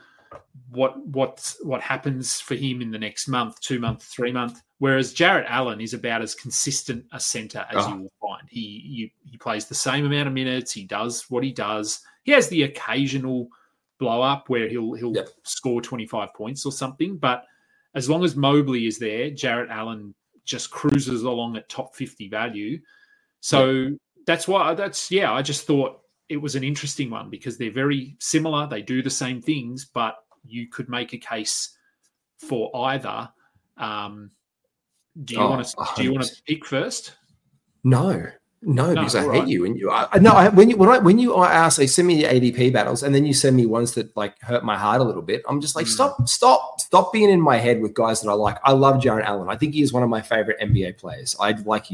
Speaker 2: what happens for him in the next month, 2 months, 3 months. Whereas Jarrett Allen is about as consistent a center as you will find. He plays the same amount of minutes. He does what he does. He has the occasional blow up where he'll score 25 points or something. But as long as Mobley is there, Jarrett Allen just cruises along at top 50 value. So that's why I just thought it was an interesting one because they're very similar. They do the same things, but you could make a case for either. Do you want to pick first?
Speaker 1: No, because I hate you. And when you ask, they send me the ADP battles, and then you send me ones that like hurt my heart a little bit. I'm just like, stop being in my head with guys that I like. I love Jarrett Allen. I think he is one of my favorite NBA players. I like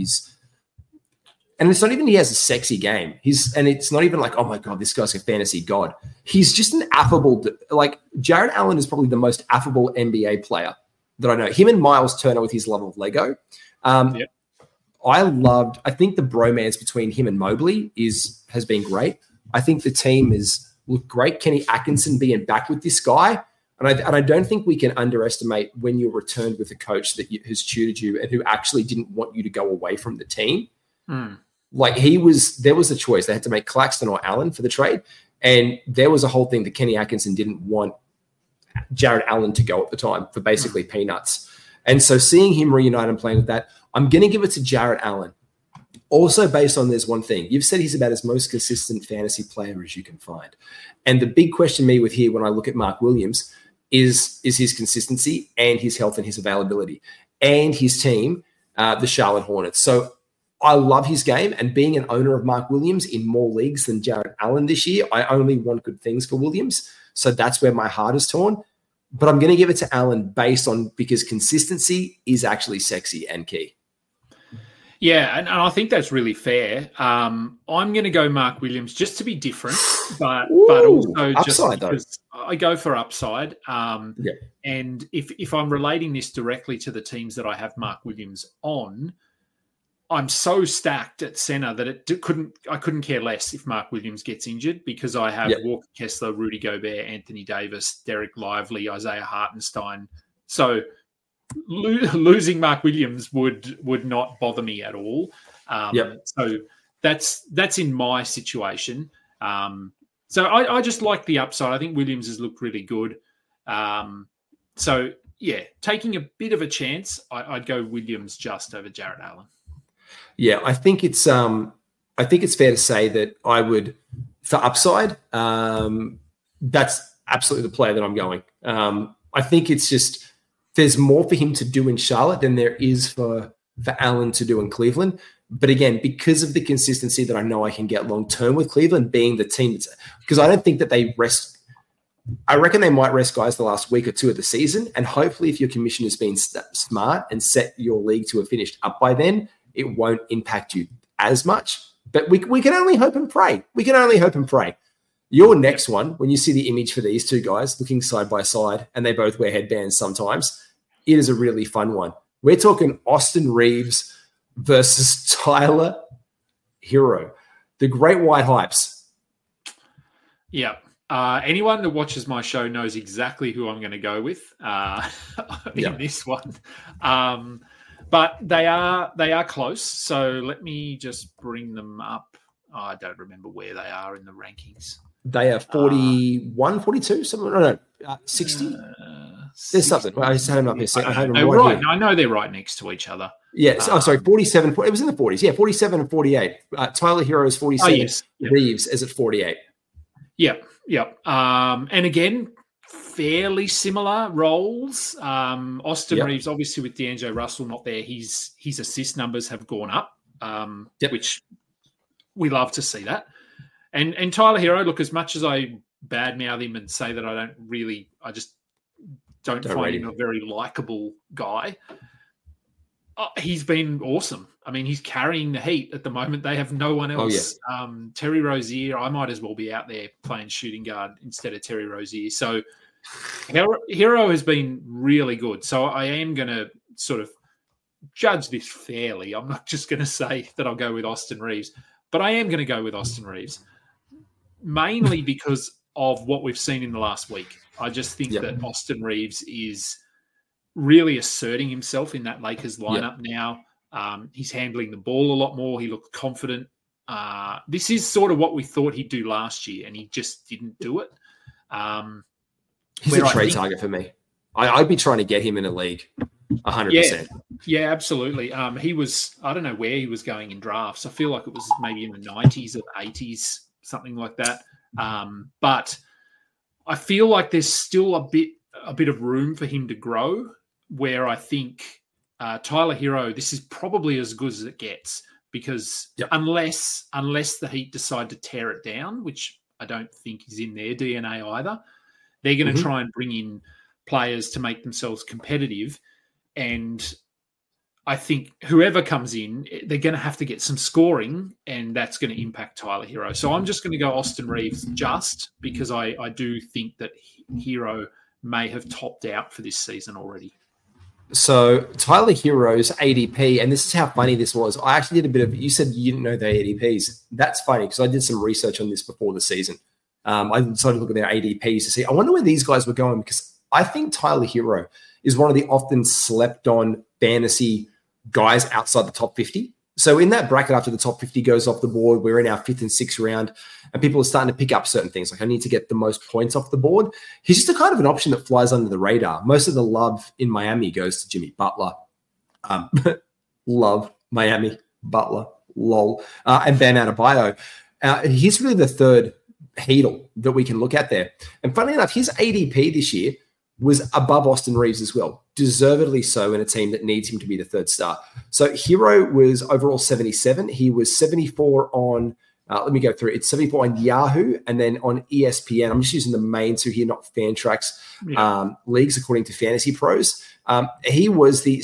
Speaker 1: and it's not even he has a sexy game. And it's not even like, oh my God, this guy's a fantasy god. He's just an affable, like Jarrett Allen is probably the most affable NBA player that I know. Him and Miles Turner with his love of Lego. I think the bromance between him and Mobley has been great. I think the team has looked great. Kenny Atkinson being back with this guy. And I don't think we can underestimate when you're returned with a coach that has tutored you and who actually didn't want you to go away from the team. Like there was a choice. They had to make Claxton or Allen for the trade. And there was a whole thing that Kenny Atkinson didn't want Jarrett Allen to go at the time for basically peanuts. And so seeing him reunite and playing with that, I'm going to give it to Jarrett Allen. Also based on this one thing. You've said he's about as most consistent fantasy player as you can find. And the big question me with here when I look at Mark Williams is his consistency and his health and his availability and his team, the Charlotte Hornets. So I love his game, and being an owner of Mark Williams in more leagues than Jarrett Allen this year, I only want good things for Williams. So that's where my heart is torn. But I'm going to give it to Allen because consistency is actually sexy and key.
Speaker 2: Yeah, and I think that's really fair. I'm going to go Mark Williams just to be different, but also just because I go for upside. And if I'm relating this directly to the teams that I have Mark Williams on, I'm so stacked at center that I couldn't care less if Mark Williams gets injured because I have Walker Kessler, Rudy Gobert, Anthony Davis, Derek Lively, Isaiah Hartenstein. So losing Mark Williams would not bother me at all. So that's in my situation. So I just like the upside. I think Williams has looked really good. Taking a bit of a chance, I'd go Williams just over Jarrett Allen.
Speaker 1: Yeah, I think it's fair to say that I would, for upside, that's absolutely the player that I'm going. I think it's just there's more for him to do in Charlotte than there is for Allen to do in Cleveland. But again, because of the consistency that I know I can get long term with Cleveland being the team, because I don't think that they rest. I reckon they might rest guys the last week or two of the season, and hopefully, if your commission has been smart and set your league to have finished up by then, it won't impact you as much. But we can only hope and pray. Your next one, when you see the image for these two guys looking side by side, and they both wear headbands sometimes, it is a really fun one. We're talking Austin Reeves versus Tyler Hero, the Great White Hypes.
Speaker 2: Yeah. Anyone that watches my show knows exactly who I'm going to go with in this one. But they are close. So let me just bring them up. I don't remember where they are in the rankings.
Speaker 1: They are 41, 42, something. No, 60. There's something. I just had them up here.
Speaker 2: I know they're right next to each other.
Speaker 1: Yeah. 47. It was in the 40s. Yeah, 47 and 48. Tyler Hero is 47. Yes. Reeves is at 48.
Speaker 2: Yep. And again, fairly similar roles. Austin Reeves, obviously with D'Angelo Russell not there, his assist numbers have gone up, which we love to see that. And Tyler Hero, look, as much as I badmouth him and say that I just don't find him a very likable guy. He's been awesome. I mean, he's carrying the Heat at the moment. They have no one else. Oh, yeah. Terry Rozier, I might as well be out there playing shooting guard instead of Terry Rozier. So Hero has been really good. So I am going to sort of judge this fairly. I'm not just going to say that I'll go with Austin Reeves, but I am going to go with Austin Reeves, mainly because of what we've seen in the last week. I just think that Austin Reeves is really asserting himself in that Lakers lineup now. He's handling the ball a lot more. He looked confident. This is sort of what we thought he'd do last year, and he just didn't do it.
Speaker 1: He's a trade target for me. I'd be trying to get him in a league, 100%.
Speaker 2: Yeah, absolutely. He was, I don't know where he was going in drafts. I feel like it was maybe in the 90s or 80s, something like that. But I feel like there's still a bit of room for him to grow, where I think Tyler Hero, this is probably as good as it gets, because unless the Heat decide to tear it down, which I don't think is in their DNA either, they're going to try and bring in players to make themselves competitive. And I think whoever comes in, they're going to have to get some scoring, and that's going to impact Tyler Hero. So I'm just going to go Austin Reeves just because I do think that Hero may have topped out for this season already.
Speaker 1: So Tyler Hero's ADP, and this is how funny this was. I actually did you said you didn't know their ADPs. That's funny because I did some research on this before the season. I decided to look at their ADPs to see, I wonder where these guys were going, because I think Tyler Hero is one of the often slept on fantasy guys outside the top 50. So in that bracket, after the top 50 goes off the board, we're in our 5th and 6th round, and people are starting to pick up certain things. Like, I need to get the most points off the board. He's just a kind of an option that flies under the radar. Most of the love in Miami goes to Jimmy Butler. Love Miami, Butler, lol. And Bam Adebayo. He's really the third Heatle that we can look at there. And funnily enough, his ADP this year was above Austin Reeves as well, deservedly so, in a team that needs him to be the third star. So Hero was overall 77. He was 74 on, let me go through. It's 74 on Yahoo, and then on ESPN. I'm just using the main two here, not Fantrax leagues, according to Fantasy Pros. He was the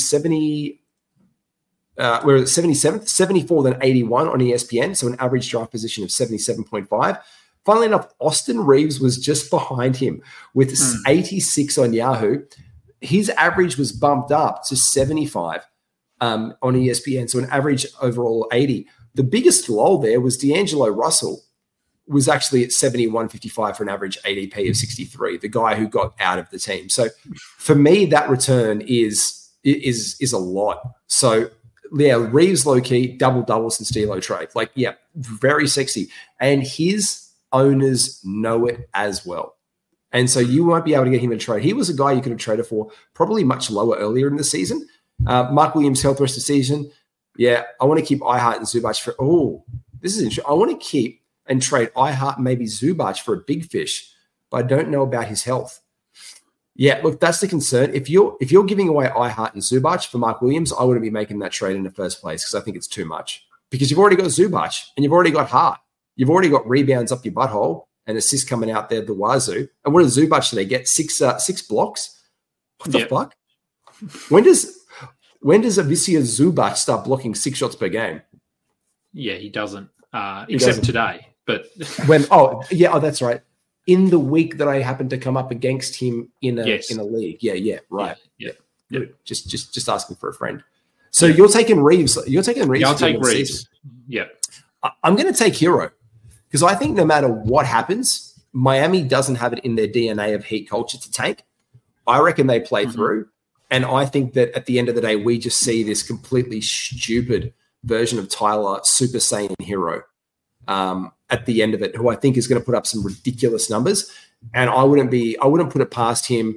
Speaker 1: 77th, 74 then 81 on ESPN, so an average draft position of 77.5. Funnily enough, Austin Reeves was just behind him with 86 on Yahoo. His average was bumped up to 75 on ESPN, so an average overall 80. The biggest lull there was D'Angelo Russell was actually at 71.55 for an average ADP of 63, the guy who got out of the team. So for me, that return is a lot. So yeah, Reeves low-key, double since D'Lo trade. Like, yeah, very sexy. And his owners know it as well. And so you won't be able to get him in a trade. He was a guy you could have traded for probably much lower earlier in the season. Mark Williams health rest of the season. Yeah, I want to keep iHeart and Zubac for, this is interesting. I want to keep and trade iHeart and maybe Zubac for a big fish, but I don't know about his health. Yeah, look, that's the concern. If you're giving away iHeart and Zubac for Mark Williams, I wouldn't be making that trade in the first place, because I think it's too much. Because you've already got Zubac and you've already got Hart. You've already got rebounds up your butthole and assists coming out there the wazoo. And what does Zubac today get? Six blocks? What the fuck? When does Ivica Zubac start blocking 6 shots per game?
Speaker 2: Yeah, he doesn't. Except today. But
Speaker 1: that's right. In the week that I happened to come up against him in a league. Yeah, right. Yeah. Just asking for a friend. So you're taking Reeves. Yeah,
Speaker 2: I'll take Reeves. Yeah.
Speaker 1: I'm going to take Hero, because I think no matter what happens, Miami doesn't have it in their DNA of Heat culture to tank. I reckon they play through. And I think that at the end of the day, we just see this completely stupid version of Tyler Super Saiyan Hero at the end of it, who I think is going to put up some ridiculous numbers. And I wouldn't put it past him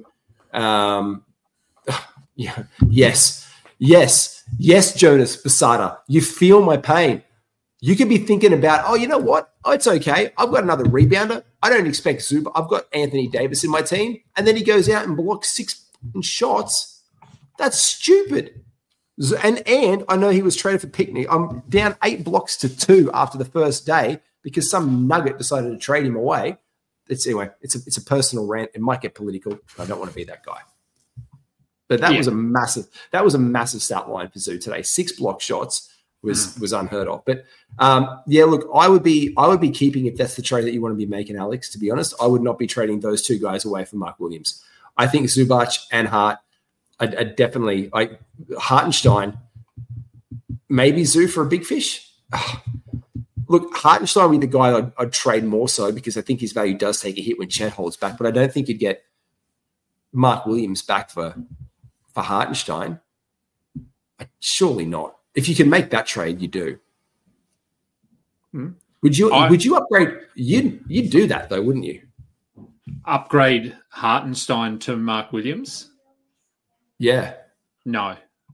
Speaker 1: Yeah. Yes, Jonas Posada. You feel my pain. You could be thinking about, oh, you know what? Oh, it's okay. I've got another rebounder. I don't expect Zubac. I've got Anthony Davis in my team. And then he goes out and blocks 6 shots. That's stupid. And I know he was traded for Picnic. I'm down 8 blocks to 2 after the first day because some nugget decided to trade him away. It's a personal rant. It might get political. I don't want to be that guy. But that was a massive stat line for Zoo today. 6 block shots was unheard of. But look, I would be keeping, if that's the trade that you want to be making, Alex, to be honest, I would not be trading those 2 guys away from Mark Williams. I think Zubac and Hart are definitely like Hartenstein, maybe Zoo for a big fish. Look, Hartenstein would be the guy I'd trade more so because I think his value does take a hit when Chet holds back, but I don't think you'd get Mark Williams back for Hartenstein. Surely not. If you can make that trade, you do. Would you upgrade? You'd do that though, wouldn't you?
Speaker 2: Upgrade Hartenstein to Mark Williams?
Speaker 1: Yeah.
Speaker 2: No.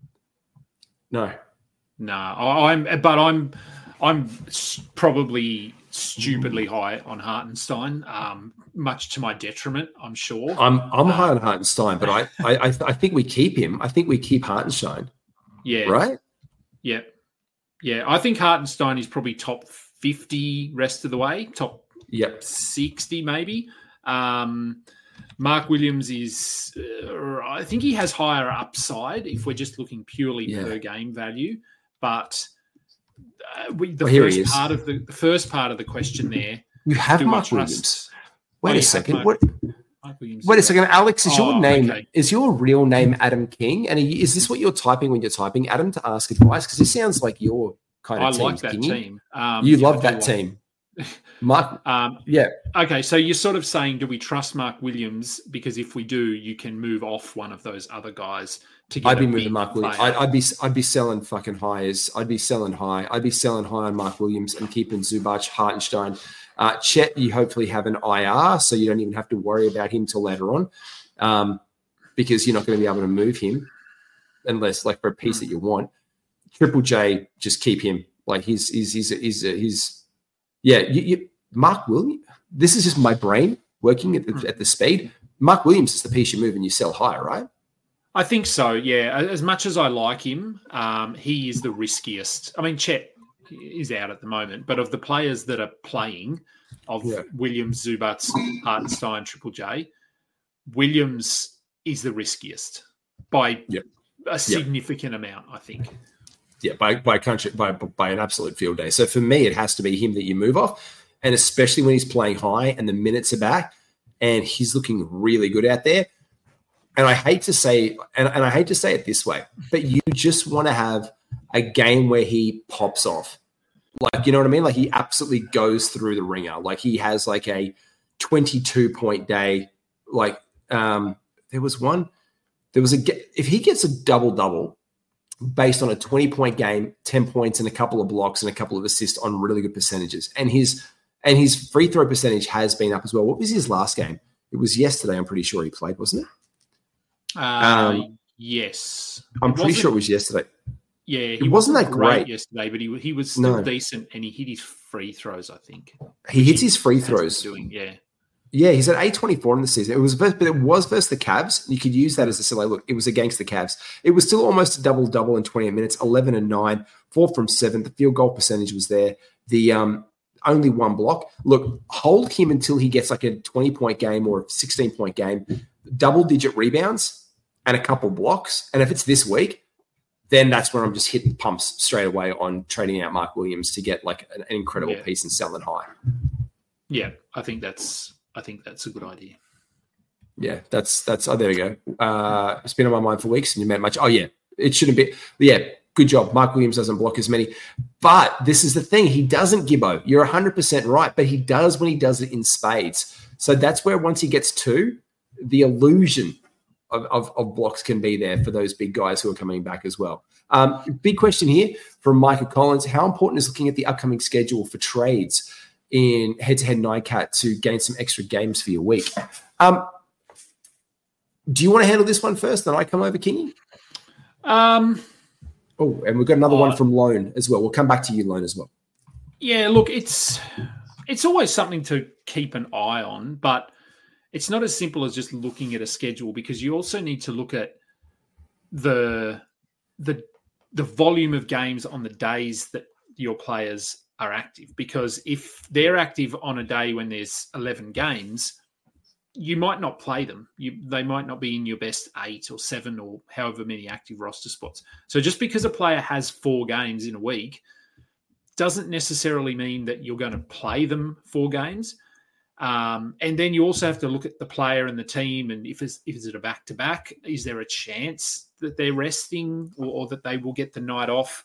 Speaker 1: I'm
Speaker 2: probably stupidly high on Hartenstein, much to my detriment, I'm sure.
Speaker 1: I'm high on Hartenstein, but I think we keep him. I think we keep Hartenstein. Yeah. Right?
Speaker 2: Yeah. Yeah. I think Hartenstein is probably top 50 rest of the way, top 60 maybe. Mark Williams is, I think he has higher upside if we're just looking purely per game value. But the first part of the question there,
Speaker 1: you have Mark Williams. Wait a second. Wait a second, Alex. Is your name is your real name Adam King? And is this what you're typing when you're typing Adam to ask advice? Because this sounds like your kind of team.
Speaker 2: I like that team.
Speaker 1: You love that team. Mark,
Speaker 2: Okay, so you're sort of saying, do we trust Mark Williams? Because if we do, you can move off one of those other guys to get.
Speaker 1: I'd be moving Mark Williams. I'd be selling fucking highs. I'd be selling high. I'd be selling high on Mark Williams and keeping Zubac, Hartenstein. Chet, you hopefully have an IR, so you don't even have to worry about him till later on, because you're not going to be able to move him unless, like, for a piece that you want. Triple J, just keep him. Like he's Mark Williams. This is just my brain working at the speed. Mark Williams is the piece you move and you sell high, right?
Speaker 2: I think so. Yeah. As much as I like him, he is the riskiest. I mean, Chet is out at the moment, but of the players that are playing, Williams, Zubac, Hartenstein, Triple J, Williams is the riskiest by a significant amount, I think.
Speaker 1: Yeah, by an absolute field day. So for me, it has to be him that you move off, and especially when he's playing high and the minutes are back, and he's looking really good out there. And I hate to say, and I hate to say it this way, but you just want to have a game where he pops off. Like, you know what I mean? Like he absolutely goes through the ringer. Like he has like a 22-point day. Like if he gets a double-double based on a 20-point game, 10 points and a couple of blocks and a couple of assists on really good percentages. And his free throw percentage has been up as well. What was his last game? It was yesterday, I'm pretty sure he played, wasn't it?
Speaker 2: Yes.
Speaker 1: I'm pretty sure it was yesterday.
Speaker 2: Yeah,
Speaker 1: it wasn't that great
Speaker 2: yesterday, but he was still decent, and he hit his free throws, I think.
Speaker 1: He hits his free throws.
Speaker 2: Yeah,
Speaker 1: he's at 824 in the season. It was versus the Cavs. You could use that as a silly look. It was against the Cavs. It was still almost a double-double in 28 minutes, 11 and 9, 4 from 7. The field goal percentage was there. The only one block. Look, hold him until he gets like a 20-point game or a 16-point game, double-digit rebounds and a couple blocks. And if it's this week, then that's where I'm just hitting pumps straight away on trading out Mark Williams to get like an incredible piece and selling high.
Speaker 2: Yeah, I think that's a good idea.
Speaker 1: Yeah, that's there we go. It's been on my mind for weeks and you meant much. Oh yeah, it shouldn't be. Yeah, good job. Mark Williams doesn't block as many. But this is the thing. He doesn't, Gibbo. You're 100% right, but he does when he does it in spades. So that's where once he gets 2, the illusion of blocks can be there for those big guys who are coming back as well. Big question here from Micah Collins. How important is looking at the upcoming schedule for trades in head-to-head NICAT to gain some extra games for your week? Do you want to handle this one first, then I come over, Kingy? And we've got another one from Lone as well. We'll come back to you, Lone, as well.
Speaker 2: Yeah, look, it's always something to keep an eye on, but it's not as simple as just looking at a schedule, because you also need to look at the volume of games on the days that your players are active. Because if they're active on a day when there's 11 games, you might not play them. They might not be in your best 8 or 7 or however many active roster spots. So just because a player has 4 games in a week doesn't necessarily mean that you're going to play them 4 games. And then you also have to look at the player and the team, and if it's a back-to-back, is there a chance that they're resting or that they will get the night off?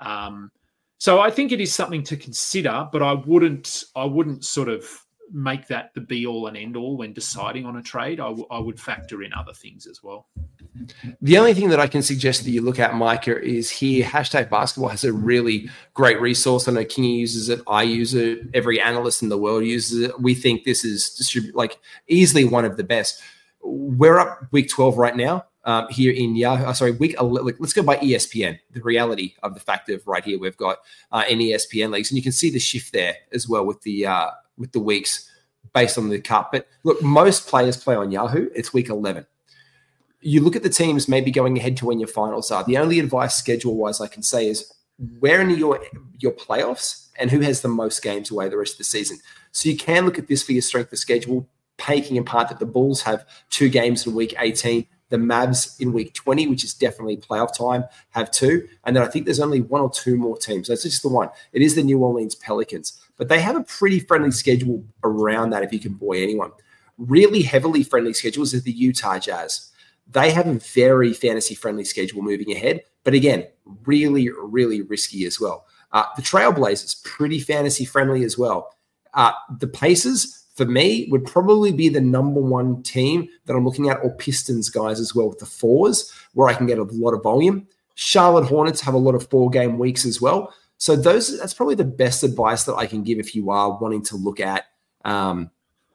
Speaker 2: So I think it is something to consider, but I wouldn't sort of make that the be-all and end-all when deciding on a trade. I would factor in other things as well.
Speaker 1: The only thing that I can suggest that you look at, Micah, is here, #basketball has a really great resource. I know Kingy uses it. I use it. Every analyst in the world uses it. We think this is easily one of the best. We're up week 12 right now here in Yahoo. Week 11. Let's go by ESPN, the reality of the fact of right here we've got in ESPN leagues. And you can see the shift there as well with the weeks based on the cup. But look, most players play on Yahoo. It's week 11. You look at the teams maybe going ahead to when your finals are. The only advice schedule-wise I can say is where in your playoffs and who has the most games away the rest of the season. So you can look at this for your strength of schedule, taking apart that the Bulls have 2 games in week 18. The Mavs in week 20, which is definitely playoff time, have 2. And then I think there's only 1 or 2 more teams. That's just the one. It is the New Orleans Pelicans. But they have a pretty friendly schedule around that if you can buoy anyone. Really heavily friendly schedules is the Utah Jazz. They have a very fantasy-friendly schedule moving ahead. But again, really, really risky as well. The Trailblazers, pretty fantasy-friendly as well. The Pacers, for me, would probably be the number 1 team that I'm looking at, or Pistons guys as well with the 4s, where I can get a lot of volume. Charlotte Hornets have a lot of 4-game weeks as well. So that's probably the best advice that I can give if you are wanting to look at that.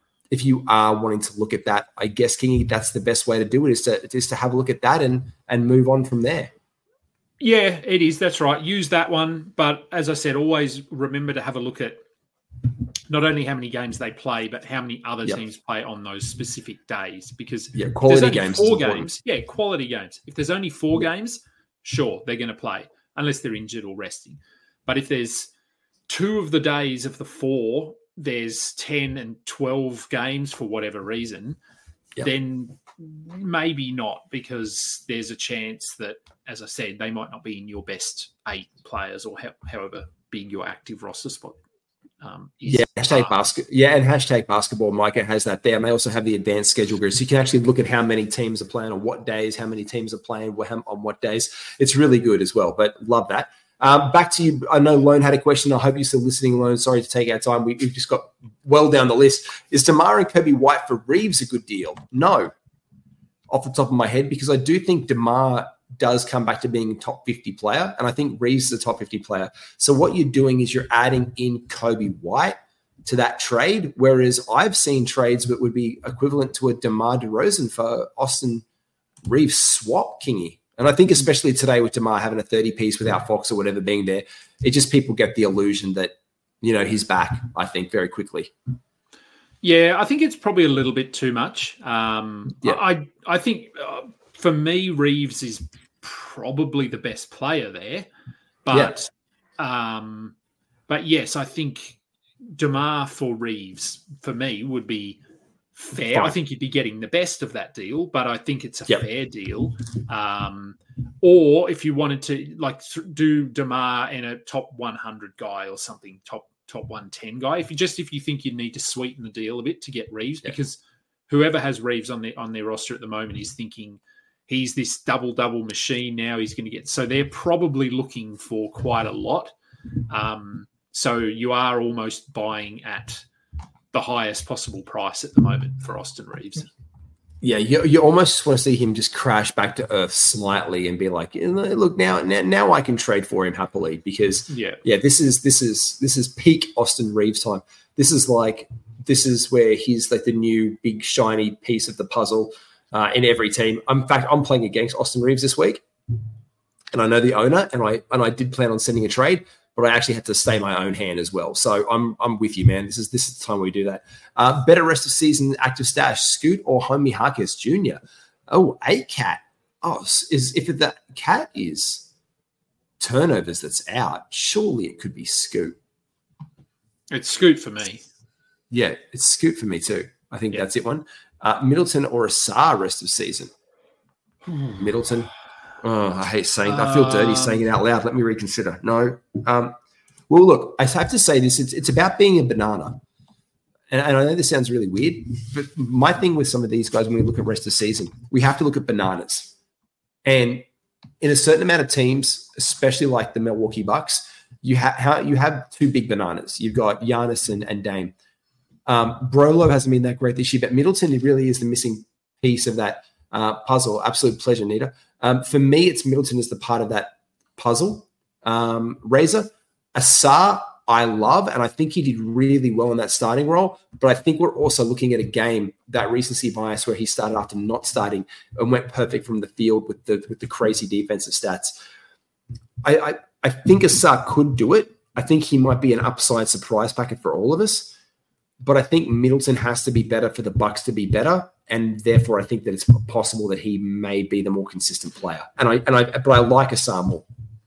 Speaker 1: I guess, Kingy, that's the best way to do it, is to have a look at that and move on from there.
Speaker 2: Yeah, it is. That's right. Use that one. But as I said, always remember to have a look at not only how many games they play, but how many other teams play on those specific days. Because
Speaker 1: quality games.
Speaker 2: 4 games. Yeah, quality games. If there's only 4 games, sure, they're going to play, unless they're injured or resting. But if there's 2 of the days of the 4, there's 10 and 12 games for whatever reason, then maybe not, because there's a chance that, as I said, they might not be in your best 8 players or however big your active roster spot is.
Speaker 1: #basketball, Micah has that there. And they also have the advanced schedule grid. So you can actually look at how many teams are playing on what days, how many teams are playing on what days. It's really good as well, but love that. Back to you. I know Lone had a question. I hope you're still listening, Lone. Sorry to take our time. We've just got well down the list. Is DeMar and Kobe White for Reeves a good deal? No, off the top of my head, because I do think DeMar does come back to being a top 50 player, and I think Reeves is a top 50 player. So what you're doing is you're adding in Kobe White to that trade, whereas I've seen trades that would be equivalent to a DeMar DeRozan for Austin Reeves swap, Kingy. And I think especially today with DeMar having a 30-piece without Fox or whatever being there, it just people get the illusion that, he's back, I think, very quickly.
Speaker 2: Yeah, I think it's probably a little bit too much. I think for me, Reeves is probably the best player there. But yes, I think DeMar for Reeves, for me, would be fair. Fine. I think you'd be getting the best of that deal, but I think it's a fair deal. Or if you wanted to do DeMar and a top 100 guy or something, top 110 guy, if you think you need to sweeten the deal a bit to get Reeves, because whoever has Reeves on their roster at the moment is thinking he's this double machine now. He's going to get, so they're probably looking for quite a lot. So you are almost buying at the highest possible price at the moment for Austin Reeves.
Speaker 1: Yeah, you almost want to see him just crash back to earth slightly and be like, look, now I can trade for him happily, because this is peak Austin Reeves time. This is where he's like the new big shiny piece of the puzzle. in every team. In fact, I'm playing against Austin Reeves this week, and I know the owner, and I did plan on sending a trade, but I actually had to stay my own hand as well. So I'm with you, man. This is the time we do that. Better rest of season active stash, Scoot or Homie Harkis Jr. Oh, a cat. Oh, if the cat is turnovers that's out, surely it could be Scoot.
Speaker 2: It's Scoot for me.
Speaker 1: Yeah, it's Scoot for me too. I think that's it one. Middleton or Asar rest of season? Middleton. Oh, I hate saying that. I feel dirty saying it out loud. Let me reconsider. No. Well, look, I have to say this. It's about being a banana. And I know this sounds really weird, but my thing with some of these guys, when we look at rest of season, we have to look at bananas. And in a certain amount of teams, especially like the Milwaukee Bucks, you have two big bananas. You've got Giannis and Dame. Brolo hasn't been that great this year, but Middleton really is the missing piece of that puzzle. Absolute pleasure, Nita. For me, it's Middleton as the part of that puzzle. Razor, Asar, I love, and I think he did really well in that starting role. But I think we're also looking at a game, that recency bias, where he started after not starting and went perfect from the field with the crazy defensive stats. I think Asar could do it. I think he might be an upside surprise packet for all of us. But I think Middleton has to be better for the Bucks to be better, and therefore I think that it's possible that he may be the more consistent player. But I like Asar more.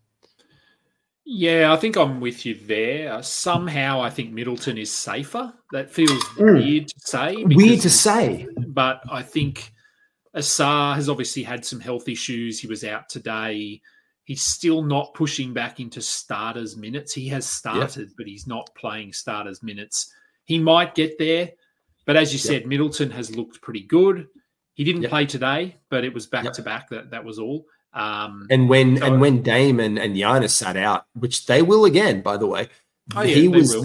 Speaker 2: Yeah, I think I'm with you there. Somehow I think Middleton is safer. That feels weird to say. But I think Asar has obviously had some health issues. He was out today. He's still not pushing back into starters minutes. He has started, but he's not playing starters minutes. He might get there. But as you said, Middleton has looked pretty good. He didn't play today, but it was back-to-back. That was all.
Speaker 1: And when Dame and Giannis sat out, which they will again, by the way, he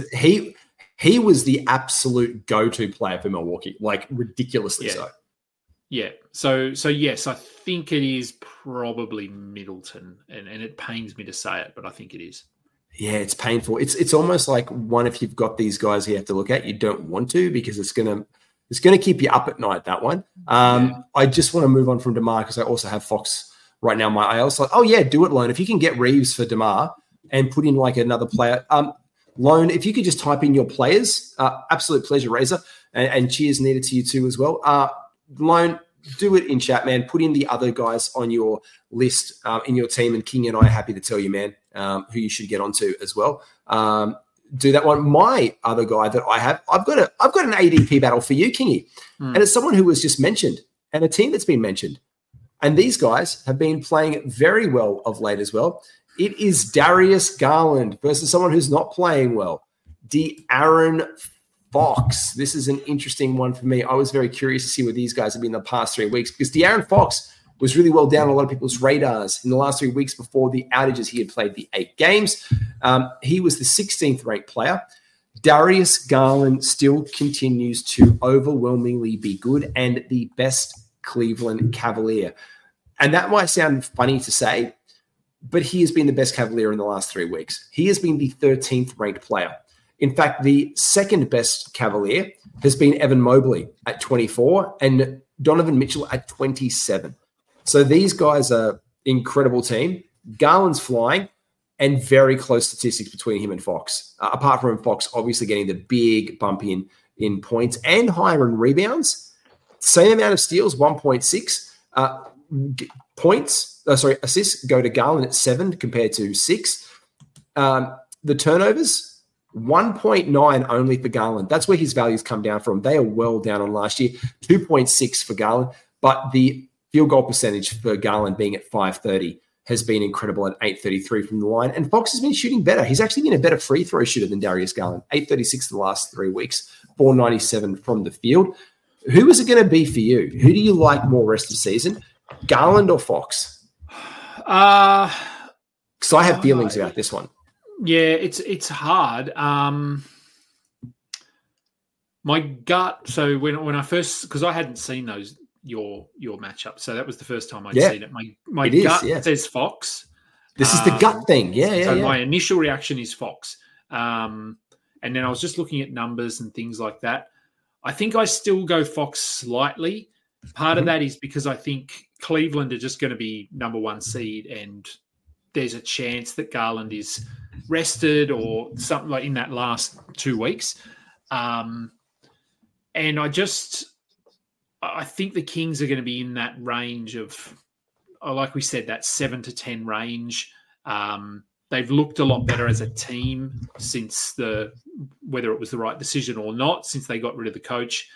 Speaker 1: was the absolute go-to player for Milwaukee, like ridiculously so.
Speaker 2: Yeah. So yes, I think it is probably Middleton, and it pains me to say it, but I think it is.
Speaker 1: Yeah, it's painful. It's almost like one, if you've got these guys you have to look at, you don't want to, because it's gonna keep you up at night, that one. I just want to move on from DeMar because I also have Fox right now. I also like, do it, Lone. If you can get Reeves for DeMar and put in like another player. Lone, if you could just type in your players, absolute pleasure, Razor, and cheers needed to you too as well. Lone, do it in chat, man. Put in the other guys on your list in your team, and King and I are happy to tell you, man, who you should get onto as well. Do that one. My other guy that I have, I've got an ADP battle for you, Kingy, and it's someone who was just mentioned and a team that's been mentioned, and these guys have been playing very well of late as well. It is Darius Garland versus someone who's not playing well, De'Aaron Fox. This is an interesting one for me. I was very curious to see where these guys have been the past 3 weeks, because De'Aaron Fox was really well down on a lot of people's radars in the last 3 weeks before the outages. He had played the 8 games. He was the 16th ranked player. Darius Garland still continues to overwhelmingly be good and the best Cleveland Cavalier. And that might sound funny to say, but he has been the best Cavalier in the last 3 weeks. He has been the 13th ranked player. In fact, the second best Cavalier has been Evan Mobley at 24 and Donovan Mitchell at 27. So these guys are incredible team. Garland's flying, and very close statistics between him and Fox. Apart from Fox obviously getting the big bump in points and higher in rebounds. Same amount of steals, 1.6. Assists go to Garland at 7 compared to 6. The turnovers, 1.9 only for Garland. That's where his values come down from. They are well down on last year. 2.6 for Garland, but the field goal percentage for Garland being at 530 has been incredible at 833 from the line. And Fox has been shooting better. He's actually been a better free throw shooter than Darius Garland. 836 the last 3 weeks, 497 from the field. Who is it going to be for you? Who do you like more rest of the season, Garland or Fox? Because I have feelings about this one.
Speaker 2: Yeah, it's hard. My gut. So when I first, because I hadn't seen those your matchup, so that was the first time I'd seen it. My gut says Fox.
Speaker 1: This is the gut thing. So
Speaker 2: my initial reaction is Fox, and then I was just looking at numbers and things like that. I think I still go Fox slightly, Part of that is because I think Cleveland are just going to be number one seed, and there's a chance that Garland is rested or something like in that last 2 weeks. And I think the Kings are going to be in that range of, like we said, that 7 to 10 range. They've looked a lot better as a team since whether it was the right decision or not, since they got rid of the coach.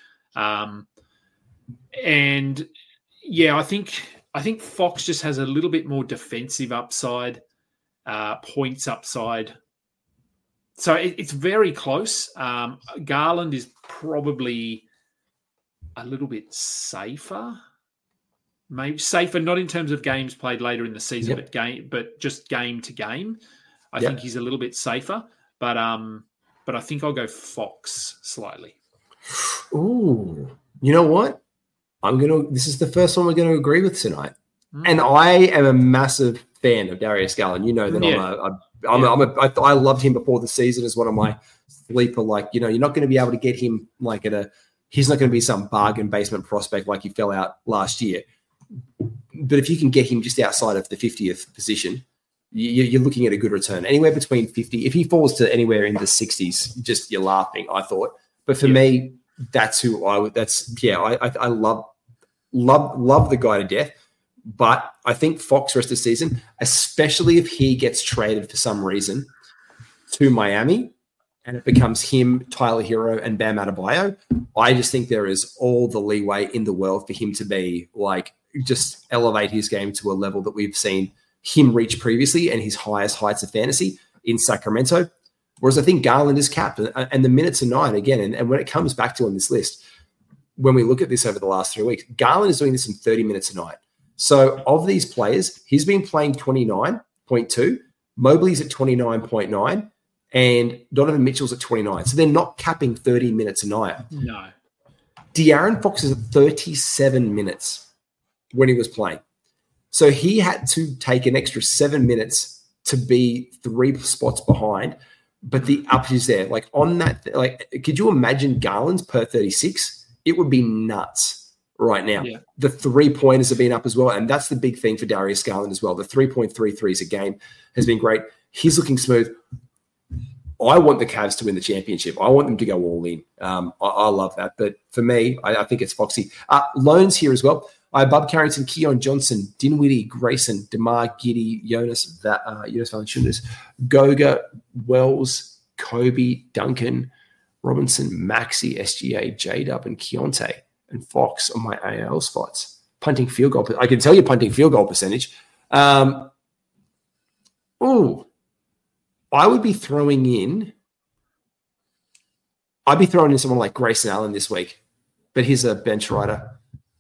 Speaker 2: And yeah, I think Fox just has a little bit more defensive upside, points upside. So it's very close. Garland is probably a little bit safer. Maybe safer, not in terms of games played later in the season, but just game to game. I think he's a little bit safer, but I think I'll go Fox slightly.
Speaker 1: Ooh, you know what? This is the first one we're going to agree with tonight. And I am a massive fan of Darius Garland. You know that I loved him before the season as one of my sleeper. Like, you're not going to be able to get him like he's not going to be some bargain basement prospect like he fell out last year. But if you can get him just outside of the 50th position, you're looking at a good return. Anywhere between 50, if he falls to anywhere in the 60s, just you're laughing, I thought. But for me, that's who I would. I love the guy to death. But I think Fox rest of the season, especially if he gets traded for some reason to Miami and it becomes him, Tyler Hero, and Bam Adebayo, I just think there is all the leeway in the world for him to be like, just elevate his game to a level that we've seen him reach previously and his highest heights of fantasy in Sacramento. Whereas I think Garland is capped, and the minutes are 9 again. And when it comes back to on this list, when we look at this over the last 3 weeks, Garland is doing this in 30 minutes a night. So of these players, he's been playing 29.2, Mobley's at 29.9, and Donovan Mitchell's at 29. So they're not capping 30 minutes a night.
Speaker 2: No.
Speaker 1: De'Aaron Fox is at 37 minutes when he was playing. So he had to take an extra 7 minutes to be 3 spots behind, but the up is there. Like on that, like, could you imagine Garland's per 36? It would be nuts right now. Yeah. The 3-pointers have been up as well, and that's the big thing for Darius Garland as well. The 3.33s a game has been great. He's looking smooth. I want the Cavs to win the championship. I want them to go all in. I love that. But for me, I think it's Foxy. Loans here as well. I have Bub Carrington, Keon Johnson, Dinwiddie, Grayson, DeMar, Giddey, Jonas Valanciunas, Goga, Wells, Kobe, Duncan, Robinson, Maxey, SGA, J-Dub, and Keontae, and Fox on my AL spots. Punting field goal. I can tell you punting field goal percentage. I would be throwing in. I'd be throwing in someone like Grayson Allen this week, but he's a bench rider.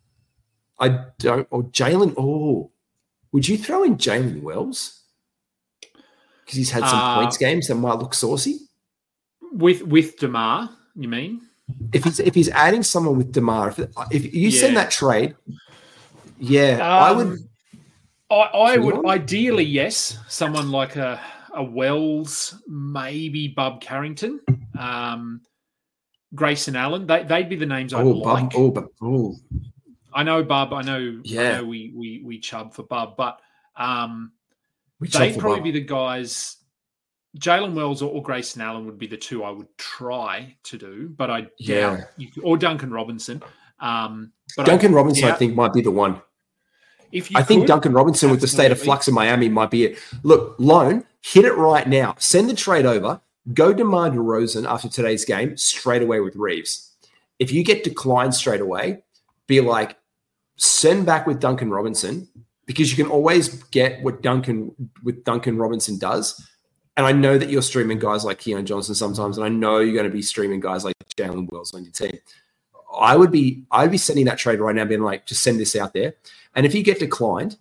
Speaker 1: Jalen. Would you throw in Jalen Wells? Because he's had some points games that might look saucy.
Speaker 2: With DeMar, you mean?
Speaker 1: If he's adding someone with DeMar, if you send that trade, I would.
Speaker 2: I would ideally, yes, someone like a Wells, maybe Bub Carrington, Grayson Allen. They'd be the names I would like. I know Bub. I know we chub for Bub, but they'd probably be the guys. Jalen Wells or Grayson Allen would be the two I would try to do, but I doubt or Duncan Robinson.
Speaker 1: Duncan Robinson, I think, might be the one. I think Duncan Robinson with the state of flux in Miami might be it. Look, Lone, hit it right now. Send the trade over. Go DeMar DeRozan after today's game straight away with Reeves. If you get declined straight away, be like, send back with Duncan Robinson, because you can always get what Duncan Robinson does. And I know that you're streaming guys like Keon Johnson sometimes, and I know you're going to be streaming guys like Jalen Wells on your team. I'd be sending that trade right now, being like, just send this out there. And if you get declined,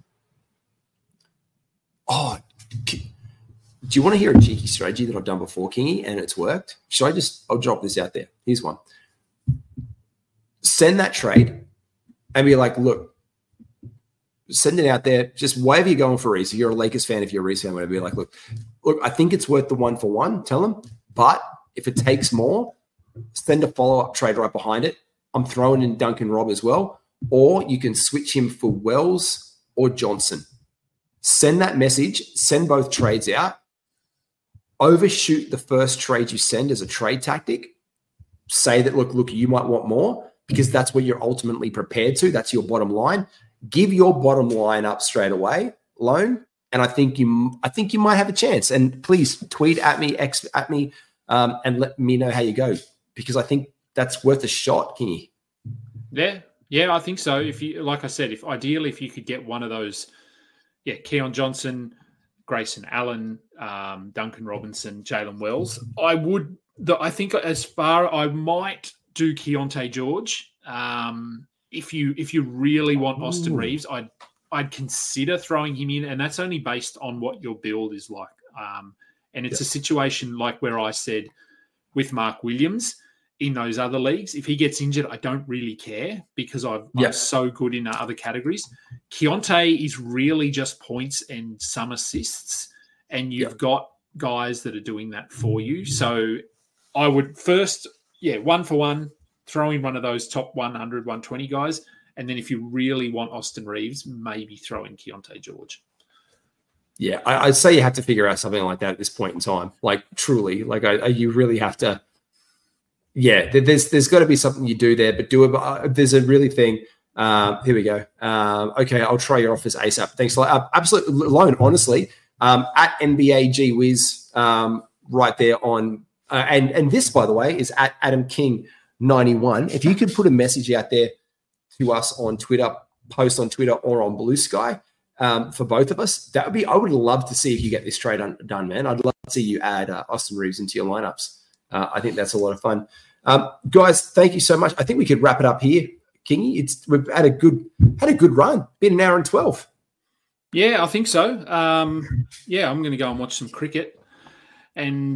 Speaker 1: do you want to hear a cheeky strategy that I've done before, Kingy, and it's worked? I'll drop this out there. Here's one. Send that trade and be like, look, send it out there. Just wherever you're going for Reeves. If you're a Lakers fan, if you're a Reeves fan, whatever, be like, look, I think it's worth the 1-for-1. Tell them. But if it takes more, send a follow-up trade right behind it. I'm throwing in Duncan Rob as well. or you can switch him for Wells or Johnson. Send that message, send both trades out, overshoot the first trade you send as a trade tactic. Say that, look, you might want more because that's what you're ultimately prepared to. That's your bottom line. Give your bottom line up straight away, loan, and I think you might have a chance. And please tweet at me, at me, and let me know how you go, because I think that's worth a shot, Kingy.
Speaker 2: Yeah, I think so. If you, like I said, if you could get one of those, Keon Johnson, Grayson Allen, Duncan Robinson, Jalen Wells, I think as far I might do Keontae George. If you really want Austin Reeves, I'd consider throwing him in, and that's only based on what your build is like. And it's a situation like where I said with Mark Williams in those other leagues, if he gets injured, I don't really care because I'm so good in other categories. Keontae is really just points and some assists, and you've got guys that are doing that for you. So I would first, 1 for 1, throw in one of those top 100, 120 guys. And then if you really want Austin Reeves, maybe throw in Keontae George.
Speaker 1: Yeah, I'd say you have to figure out something like that at this point in time. Like, truly, you really have to. Yeah, there's got to be something you do there, but do it. There's a really thing. Here we go. Okay, I'll try your offers ASAP. Thanks a lot. Absolutely, loan, honestly. At NBA GWiz, right there on, and this, by the way, is at Adam King 91. If you could put a message out there to us on Twitter, post on Twitter or on Blue Sky, for both of us, I would love to see if you get this trade done, man. I'd love to see you add Austin Reeves into your lineups. I think that's a lot of fun. Guys, thank you so much. I think we could wrap it up here, Kingy. We've had a good run. Been an hour and 12.
Speaker 2: Yeah, I think so. I'm going to go and watch some cricket, and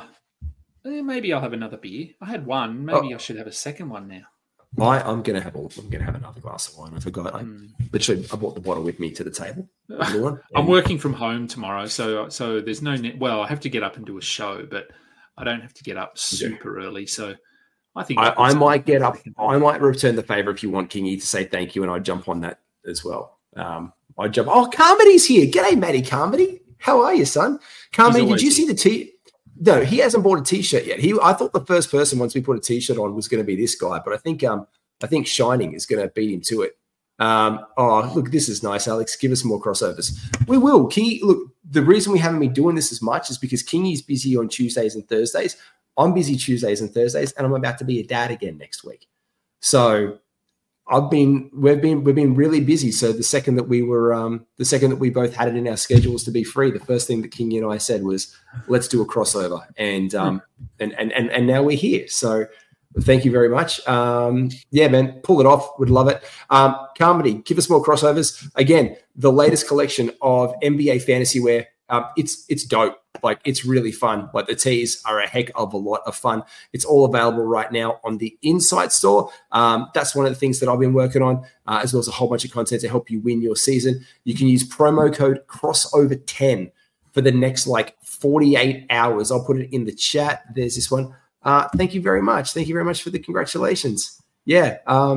Speaker 2: maybe I'll have another beer. I had one. Maybe I should have a second one now.
Speaker 1: I'm gonna have another glass of wine. I forgot. Literally, I brought the bottle with me to the table.
Speaker 2: I'm working from home tomorrow, so there's no net. Well, I have to get up and do a show, but I don't have to get up super early. So I think
Speaker 1: I might get up. I might return the favor if you want Kingy to say thank you, and I'd jump on that as well. I'd jump. Oh, Carmody's here. G'day, Matty Carmody. How are you, son? Carmody, did you see the tee? No, he hasn't bought a T-shirt yet. I thought the first person once we put a T-shirt on was going to be this guy, but I think Shining is going to beat him to it. Look, this is nice, Alex. Give us more crossovers. We will. Kingy, look, the reason we haven't been doing this as much is because Kingy's busy on Tuesdays and Thursdays. I'm busy Tuesdays and Thursdays, and I'm about to be a dad again next week. So we've been really busy. So the second that we both had it in our schedules to be free, the first thing that Kingy and I said was, let's do a crossover. And now we're here. So thank you very much. Man, pull it off. Would love it. Carmody, give us more crossovers. Again, the latest collection of NBA fantasy wear. It's dope. Like, it's really fun. Like, the tees are a heck of a lot of fun. It's all available right now on the Insight store. That's one of the things that I've been working on, as well as a whole bunch of content to help you win your season. You can use promo code crossover10 for the next 48 hours. I'll put it in the chat. There's this one. Thank you very much. Thank you very much for the congratulations. Yeah.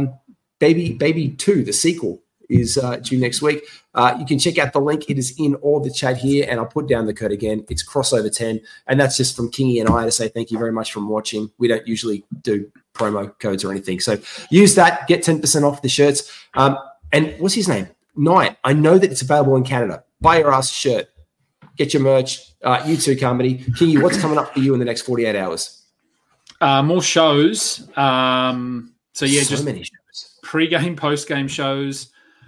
Speaker 1: Baby 2, the sequel, is due next week. You can check out the link. It is in all the chat here, and I'll put down the code again. It's crossover10, and that's just from Kingy and I to say thank you very much for watching. We don't usually do promo codes or anything, so use that. Get 10% off the shirts. And what's his name? Knight. I know that it's available in Canada. Buy your ass a shirt. Get your merch. You too, Carmody. Kingy, what's coming up for you in the next 48 hours?
Speaker 2: More shows. Just
Speaker 1: many shows.
Speaker 2: Pre-game, post-game shows.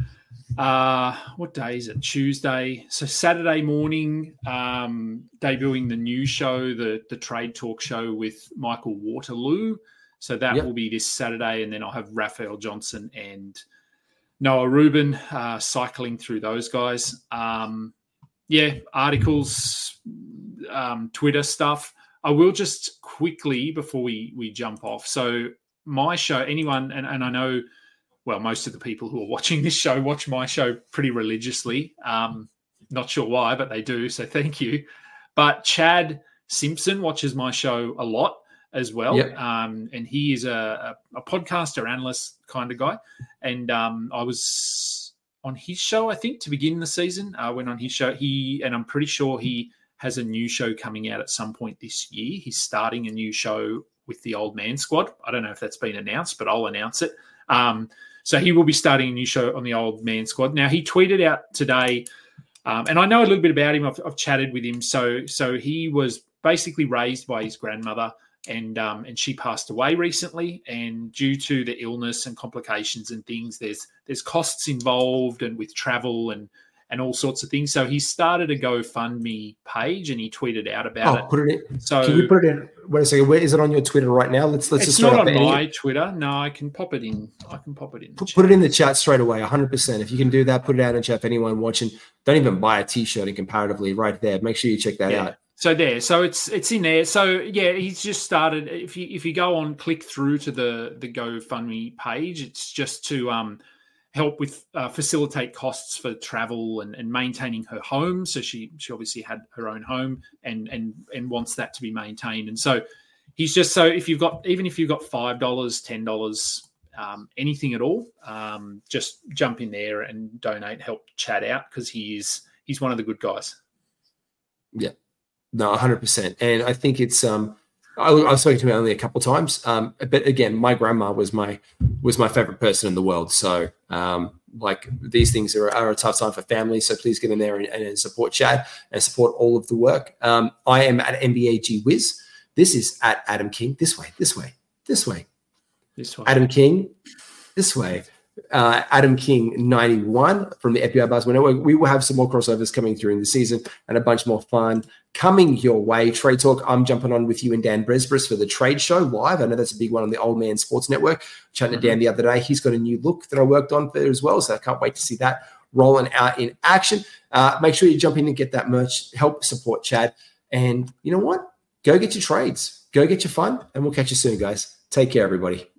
Speaker 2: What day is it? Tuesday. So Saturday morning, debuting the new show, the Trade Talk show with Michael Waterloo. So that will be this Saturday, and then I'll have Raphael Johnson and Noah Rubin cycling through those guys. Articles, Twitter stuff. I will just quickly, before we jump off. So my show, anyone, and I know, well, most of the people who are watching this show watch my show pretty religiously. Not sure why, but they do, so thank you. But Chad Simpson watches my show a lot. as well. Yep. And he is a podcaster, analyst kind of guy. And I was on his show, I think, to begin the season. I went on his show. And I'm pretty sure he has a new show coming out at some point this year. He's starting a new show with the Old Man Squad. I don't know if that's been announced, but I'll announce it. So he will be starting a new show on the Old Man Squad. Now, he tweeted out today, and I know a little bit about him. I've chatted with him. So he was basically raised by his grandmother, and she passed away recently. And due to the illness and complications and things, there's costs involved, and with travel and all sorts of things. So he started a GoFundMe page, and he tweeted out about it.
Speaker 1: Put it in. So can you put it in? Wait a second. Where is it on your Twitter right now? Let's
Speaker 2: it's
Speaker 1: just
Speaker 2: not on my Twitter. No, I can pop it in.
Speaker 1: Put it in the chat straight away. 100%. If you can do that, put it out in the chat. If anyone watching, don't even buy a T-shirt. And comparatively, right there, make sure you check that out.
Speaker 2: So it's in there. So yeah, he's just started. If you go on, click through to the GoFundMe page, it's just to help with facilitate costs for travel and maintaining her home. So she obviously had her own home and wants that to be maintained. And so he's just, so if you've got $5, $10, anything at all, just jump in there and donate, help Chad out, because he's one of the good guys.
Speaker 1: Yeah, no, 100%. And I think it's I've spoken to him only a couple of times, but again, my grandma was my favorite person in the world. So like these things are a tough time for families. So please get in there and support Chad and support all of the work. I am at NBA GWiz. This is at Adam King. This way. Adam King. This way. Adam King 91 from the FBI Basketball Network. We will have some more crossovers coming during the season and a bunch more fun coming your way. Trade Talk, I'm jumping on with you and Dan Bresbris for the trade show live. I know that's a big one on the Old Man Sports Network. Chatting to Dan the other day. He's got a new look that I worked on there as well, so I can't wait to see that rolling out in action. Make sure you jump in and get that merch. Help support Chad. And you know what? Go get your trades. Go get your fun, and we'll catch you soon, guys. Take care, everybody.